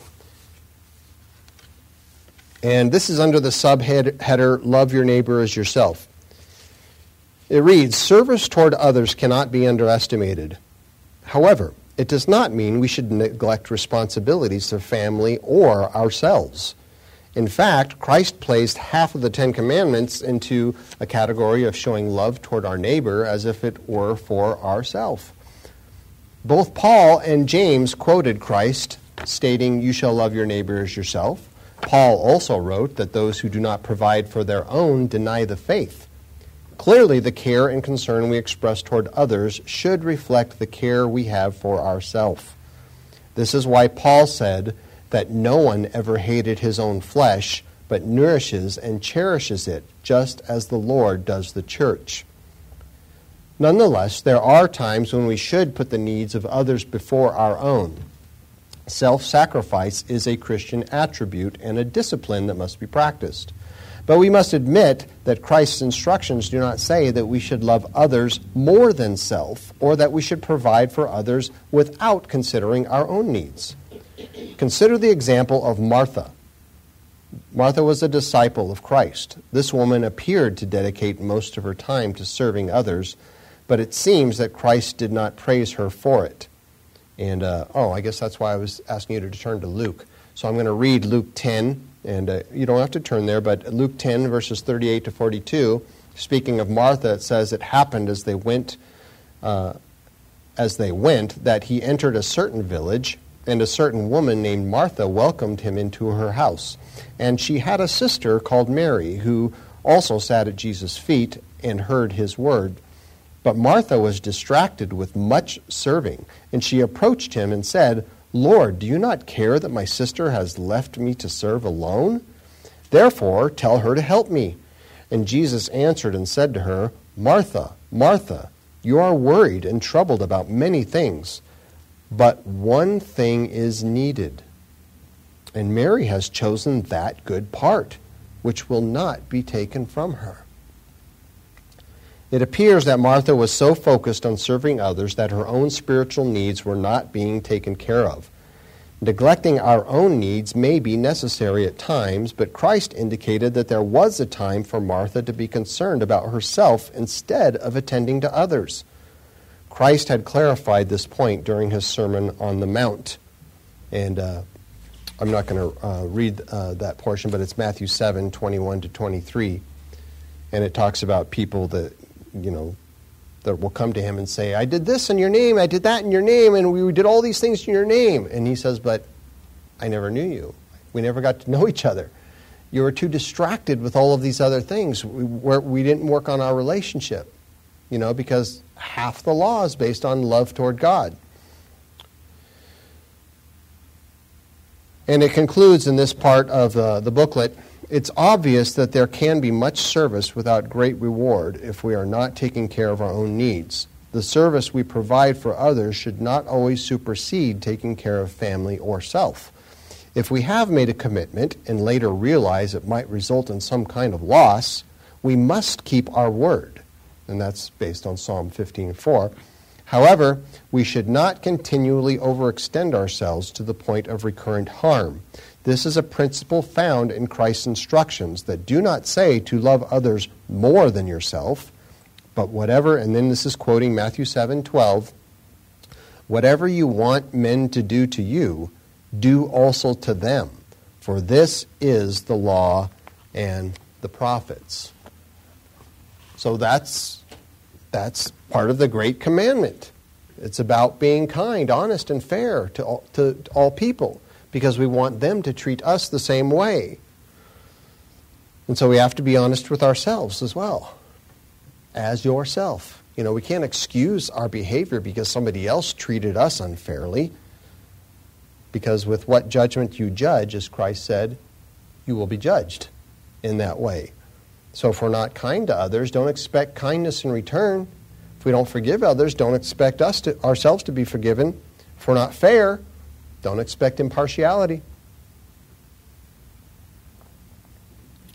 And this is under the subheader, Love Your Neighbor as Yourself. It reads, service toward others cannot be underestimated. However, it does not mean we should neglect responsibilities to family or ourselves. In fact, Christ placed half of the Ten Commandments into a category of showing love toward our neighbor as if it were for ourselves. Both Paul and James quoted Christ, stating, you shall love your neighbor as yourself. Paul also wrote that those who do not provide for their own deny the faith. Clearly, the care and concern we express toward others should reflect the care we have for ourselves. This is why Paul said that no one ever hated his own flesh, but nourishes and cherishes it, just as the Lord does the church. Nonetheless, there are times when we should put the needs of others before our own. Self-sacrifice is a Christian attribute and a discipline that must be practiced. But we must admit that Christ's instructions do not say that we should love others more than self, or that we should provide for others without considering our own needs. Consider the example of Martha. Martha was a disciple of Christ. This woman appeared to dedicate most of her time to serving others, but it seems that Christ did not praise her for it. And, I guess that's why I was asking you to turn to Luke. So I'm going to read Luke 10, and you don't have to turn there, but Luke 10, verses 38 to 42, speaking of Martha, it says, it happened as they went, that he entered a certain village, and a certain woman named Martha welcomed him into her house. And she had a sister called Mary, who also sat at Jesus' feet and heard his word. But Martha was distracted with much serving, and she approached him and said, Lord, do you not care that my sister has left me to serve alone? Therefore, tell her to help me. And Jesus answered and said to her, Martha, Martha, you are worried and troubled about many things, but one thing is needed. And Mary has chosen that good part, which will not be taken from her. It appears that Martha was so focused on serving others that her own spiritual needs were not being taken care of. Neglecting our own needs may be necessary at times, but Christ indicated that there was a time for Martha to be concerned about herself instead of attending to others. Christ had clarified this point during his Sermon on the Mount. And I'm not going to read that portion, but it's Matthew 7, 21 to 23. And it talks about people that will come to him and say, I did this in your name, I did that in your name, and we did all these things in your name. And he says, but I never knew you. We never got to know each other. You were too distracted with all of these other things. We didn't work on our relationship, because half the law is based on love toward God. And it concludes in this part of the booklet, it's obvious that there can be much service without great reward if we are not taking care of our own needs. The service we provide for others should not always supersede taking care of family or self. If we have made a commitment and later realize it might result in some kind of loss, we must keep our word. And that's based on Psalm 15:4. However, we should not continually overextend ourselves to the point of recurrent harm. This is a principle found in Christ's instructions that do not say to love others more than yourself, but whatever, and then this is quoting Matthew 7:12, whatever you want men to do to you, do also to them, for this is the law and the prophets. So that's part of the great commandment. It's about being kind, honest, and fair to all people, because we want them to treat us the same way. And so we have to be honest with ourselves as well, as yourself. We can't excuse our behavior because somebody else treated us unfairly, because with what judgment you judge, as Christ said, you will be judged in that way. So if we're not kind to others, don't expect kindness in return. If we don't forgive others, don't expect ourselves to be forgiven. If we're not fair, don't expect impartiality.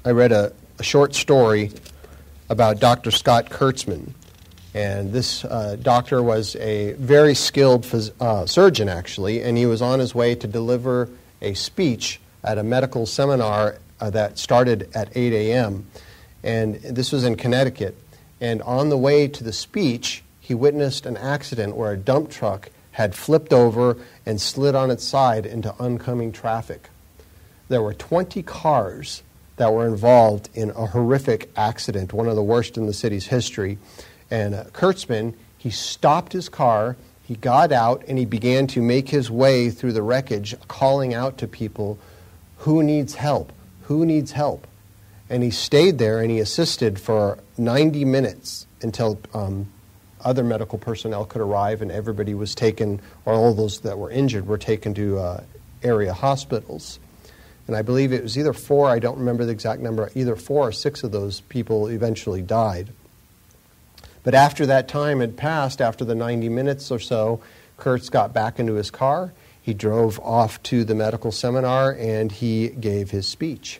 I read a short story about Dr. Scott Kurtzman. And this doctor was a very skilled surgeon, actually, and he was on his way to deliver a speech at a medical seminar that started at 8 a.m. And this was in Connecticut. And on the way to the speech, he witnessed an accident where a dump truck had flipped over and slid on its side into oncoming traffic. There were 20 cars that were involved in a horrific accident, one of the worst in the city's history. And Kurtzman, he stopped his car, he got out, and he began to make his way through the wreckage, calling out to people, "Who needs help? Who needs help?" And he stayed there and he assisted for 90 minutes until other medical personnel could arrive and everybody was taken, or all those that were injured were taken to area hospitals. And I believe it was either 4, I don't remember the exact number, either 4 or 6 of those people eventually died. But after that time had passed, after the 90 minutes or so, Kurtz got back into his car, he drove off to the medical seminar, and he gave his speech.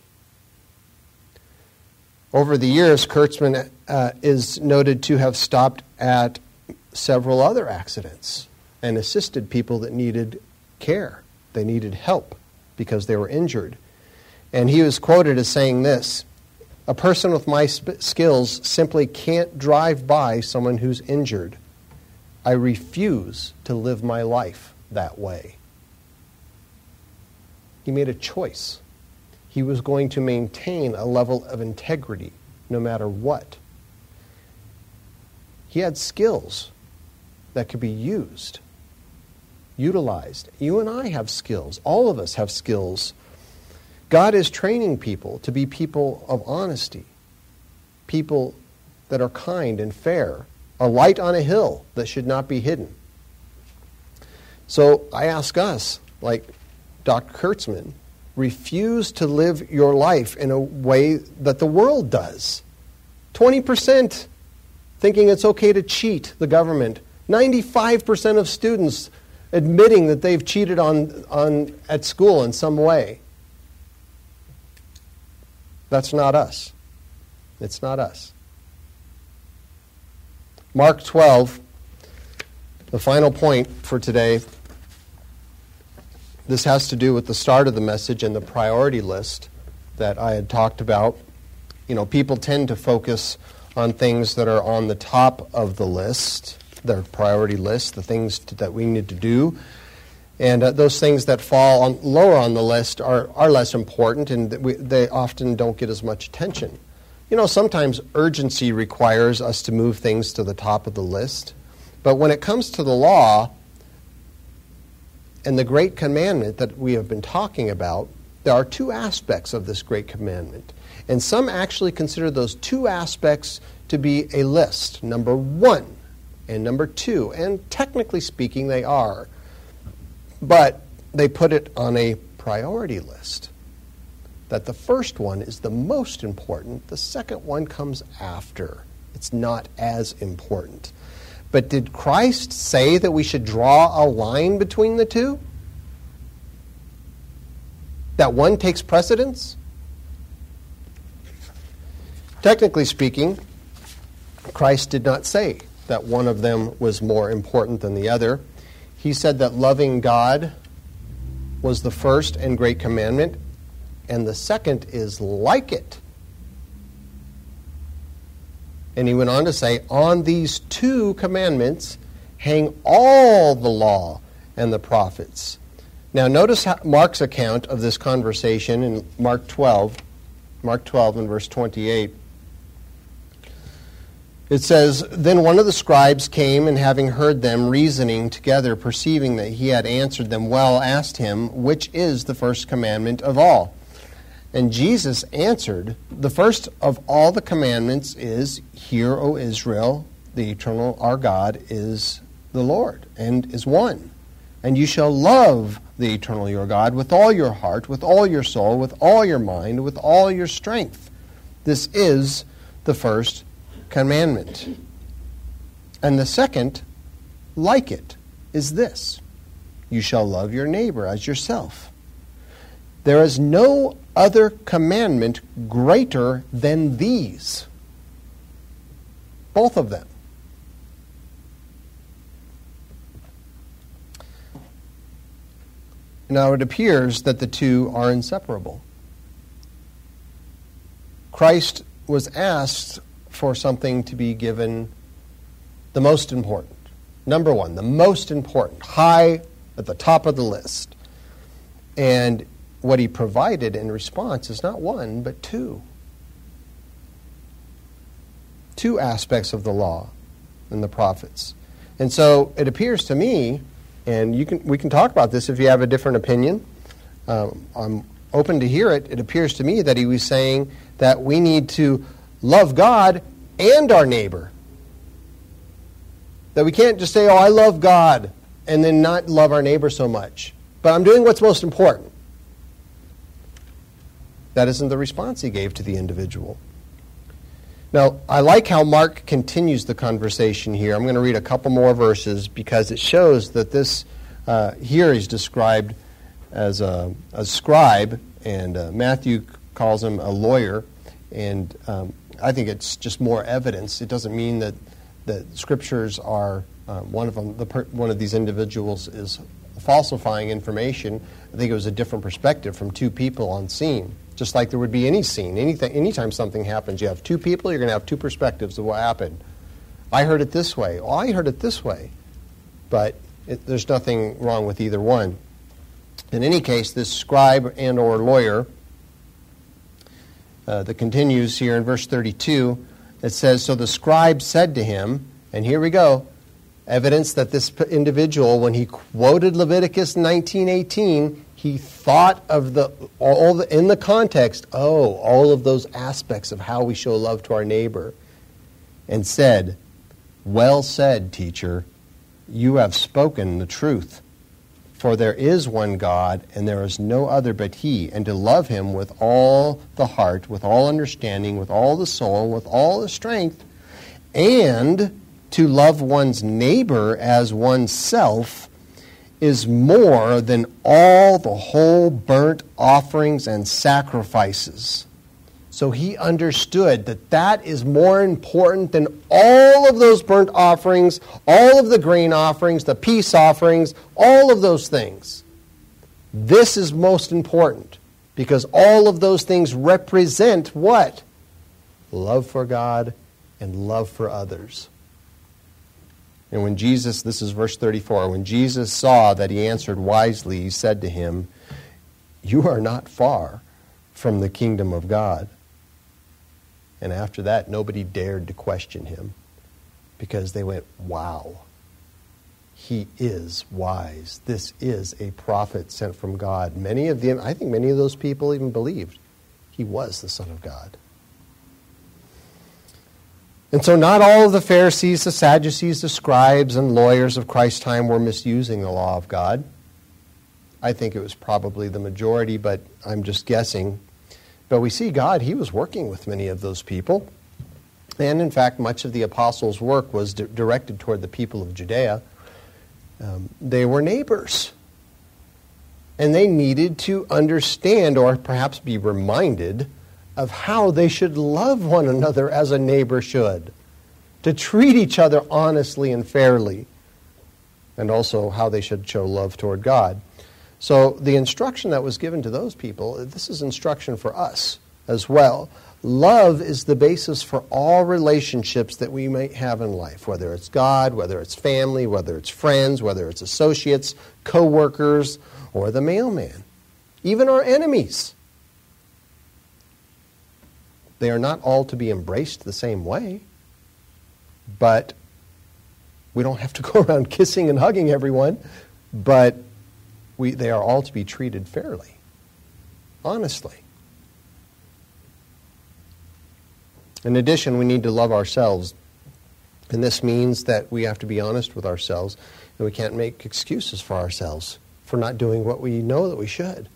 Over the years, Kurtzman is noted to have stopped at several other accidents and assisted people that needed care. They needed help because they were injured. And he was quoted as saying this, "A person with my skills simply can't drive by someone who's injured. I refuse to live my life that way." He made a choice. He was going to maintain a level of integrity no matter what. He had skills that could be utilized. You and I have skills. All of us have skills. God is training people to be people of honesty, people that are kind and fair, a light on a hill that should not be hidden. So I ask us, like Dr. Kurtzman, refuse to live your life in a way that the world does. 20% thinking it's okay to cheat the government. 95% of students admitting that they've cheated at school in some way. That's not us. It's not us. Mark 12, the final point for today. This has to do with the start of the message and the priority list that I had talked about. You know, people tend to focus on things that are on the top of the list, their priority list, the things that we need to do. And those things that fall lower on the list are less important, and they often don't get as much attention. You know, sometimes urgency requires us to move things to the top of the list. But when it comes to the law and the great commandment that we have been talking about, there are 2 aspects of this great commandment. And some actually consider those 2 aspects to be a list, number 1 and number 2. And technically speaking, they are. But they put it on a priority list. That the first one is the most important, the second one comes after. It's not as important. But did Christ say that we should draw a line between the 2? That one takes precedence? Technically speaking, Christ did not say that one of them was more important than the other. He said that loving God was the first and great commandment, and the second is like it. And he went on to say, on these 2 commandments hang all the law and the prophets. Now notice Mark's account of this conversation in Mark 12 and verse 28. It says, Then one of the scribes came, and having heard them reasoning together, perceiving that he had answered them well, asked him, Which is the first commandment of all? And Jesus answered, The first of all the commandments is, Hear, O Israel, the eternal our God is the Lord, and is one. And you shall love the eternal your God with all your heart, with all your soul, with all your mind, with all your strength. This is the first commandment. And the second, like it, is this: you shall love your neighbor as yourself. There is no other commandment greater than these. Both of them. Now it appears that the two are inseparable. Christ was asked for something to be given the most important. Number one, the most important, high at the top of the list. And what he provided in response is not one, but two. Two aspects of the law and the prophets. And so it appears to me, and we can talk about this if you have a different opinion. I'm open to hear it. It appears to me that he was saying that we need to love God and our neighbor. That we can't just say, oh, I love God, and then not love our neighbor so much. But I'm doing what's most important. That isn't the response he gave to the individual. Now, I like how Mark continues the conversation here. I'm going to read a couple more verses because it shows that this here is described as a scribe, and Matthew calls him a lawyer. And I think it's just more evidence. It doesn't mean that scriptures are one of these individuals is falsifying information. I think it was a different perspective from two people on scene. Just like there would be any scene, anytime something happens, you have two people, you're going to have two perspectives of what happened. I heard it this way. Oh, I heard it this way. But there's nothing wrong with either one. In any case, this scribe and or lawyer, that continues here in verse 32, it says, so the scribe said to him, and here we go, evidence that this individual, when he quoted Leviticus 19:18, he thought of in the context, all of those aspects of how we show love to our neighbor, and said, well said, teacher, you have spoken the truth. For there is one God, and there is no other but He, and to love Him with all the heart, with all understanding, with all the soul, with all the strength, and to love one's neighbor as oneself is more than all the whole burnt offerings and sacrifices. So he understood that is more important than all of those burnt offerings, all of the grain offerings, the peace offerings, all of those things. This is most important because all of those things represent what? Love for God and love for others. And when Jesus, this is verse 34, when Jesus saw that he answered wisely, he said to him, you are not far from the kingdom of God. And after that, nobody dared to question him because they went, wow, he is wise. This is a prophet sent from God. I think many of those people even believed he was the Son of God. And so not all of the Pharisees, the Sadducees, the scribes, and lawyers of Christ's time were misusing the law of God. I think it was probably the majority, but I'm just guessing. But we see God, He was working with many of those people. And in fact, much of the apostles' work was directed toward the people of Judea. They were neighbors. And they needed to understand or perhaps be reminded of how they should love one another as a neighbor should, to treat each other honestly and fairly, and also how they should show love toward God. So the instruction that was given to those people, this is instruction for us as well. Love is the basis for all relationships that we may have in life, whether it's God, whether it's family, whether it's friends, whether it's associates, co-workers, or the mailman, even our enemies. They are not all to be embraced the same way, but we don't have to go around kissing and hugging everyone, but they are all to be treated fairly, honestly. In addition, we need to love ourselves, and this means that we have to be honest with ourselves, and we can't make excuses for ourselves for not doing what we know that we should.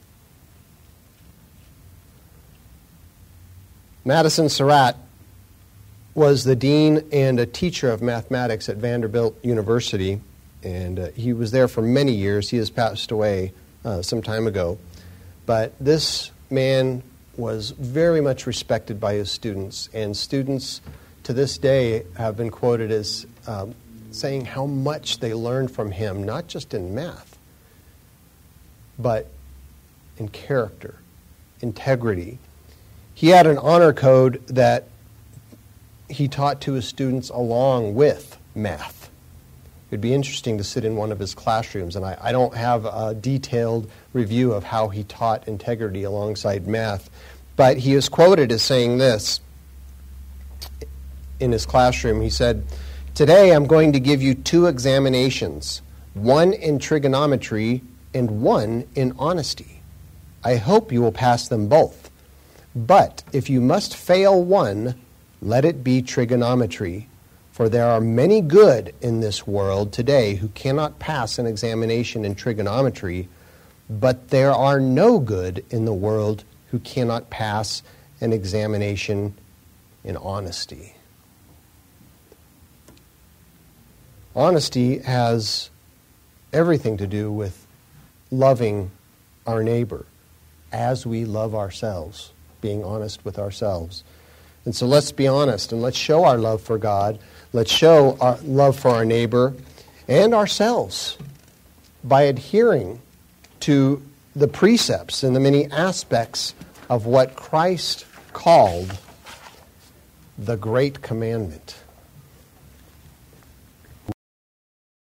Madison Surratt was the dean and a teacher of mathematics at Vanderbilt University, and he was there for many years. He has passed away some time ago. But this man was very much respected by his students, and students to this day have been quoted as saying how much they learned from him, not just in math, but in character, integrity. He had an honor code that he taught to his students along with math. It would be interesting to sit in one of his classrooms, and I don't have a detailed review of how he taught integrity alongside math, but he is quoted as saying this in his classroom. He said, "Today I'm going to give you 2 examinations, one in trigonometry and one in honesty. I hope you will pass them both. But if you must fail one, let it be trigonometry. For there are many good in this world today who cannot pass an examination in trigonometry, but there are no good in the world who cannot pass an examination in honesty." Honesty has everything to do with loving our neighbor as we love ourselves, being honest with ourselves. And so let's be honest and let's show our love for God. Let's show our love for our neighbor and ourselves by adhering to the precepts and the many aspects of what Christ called the Great Commandment.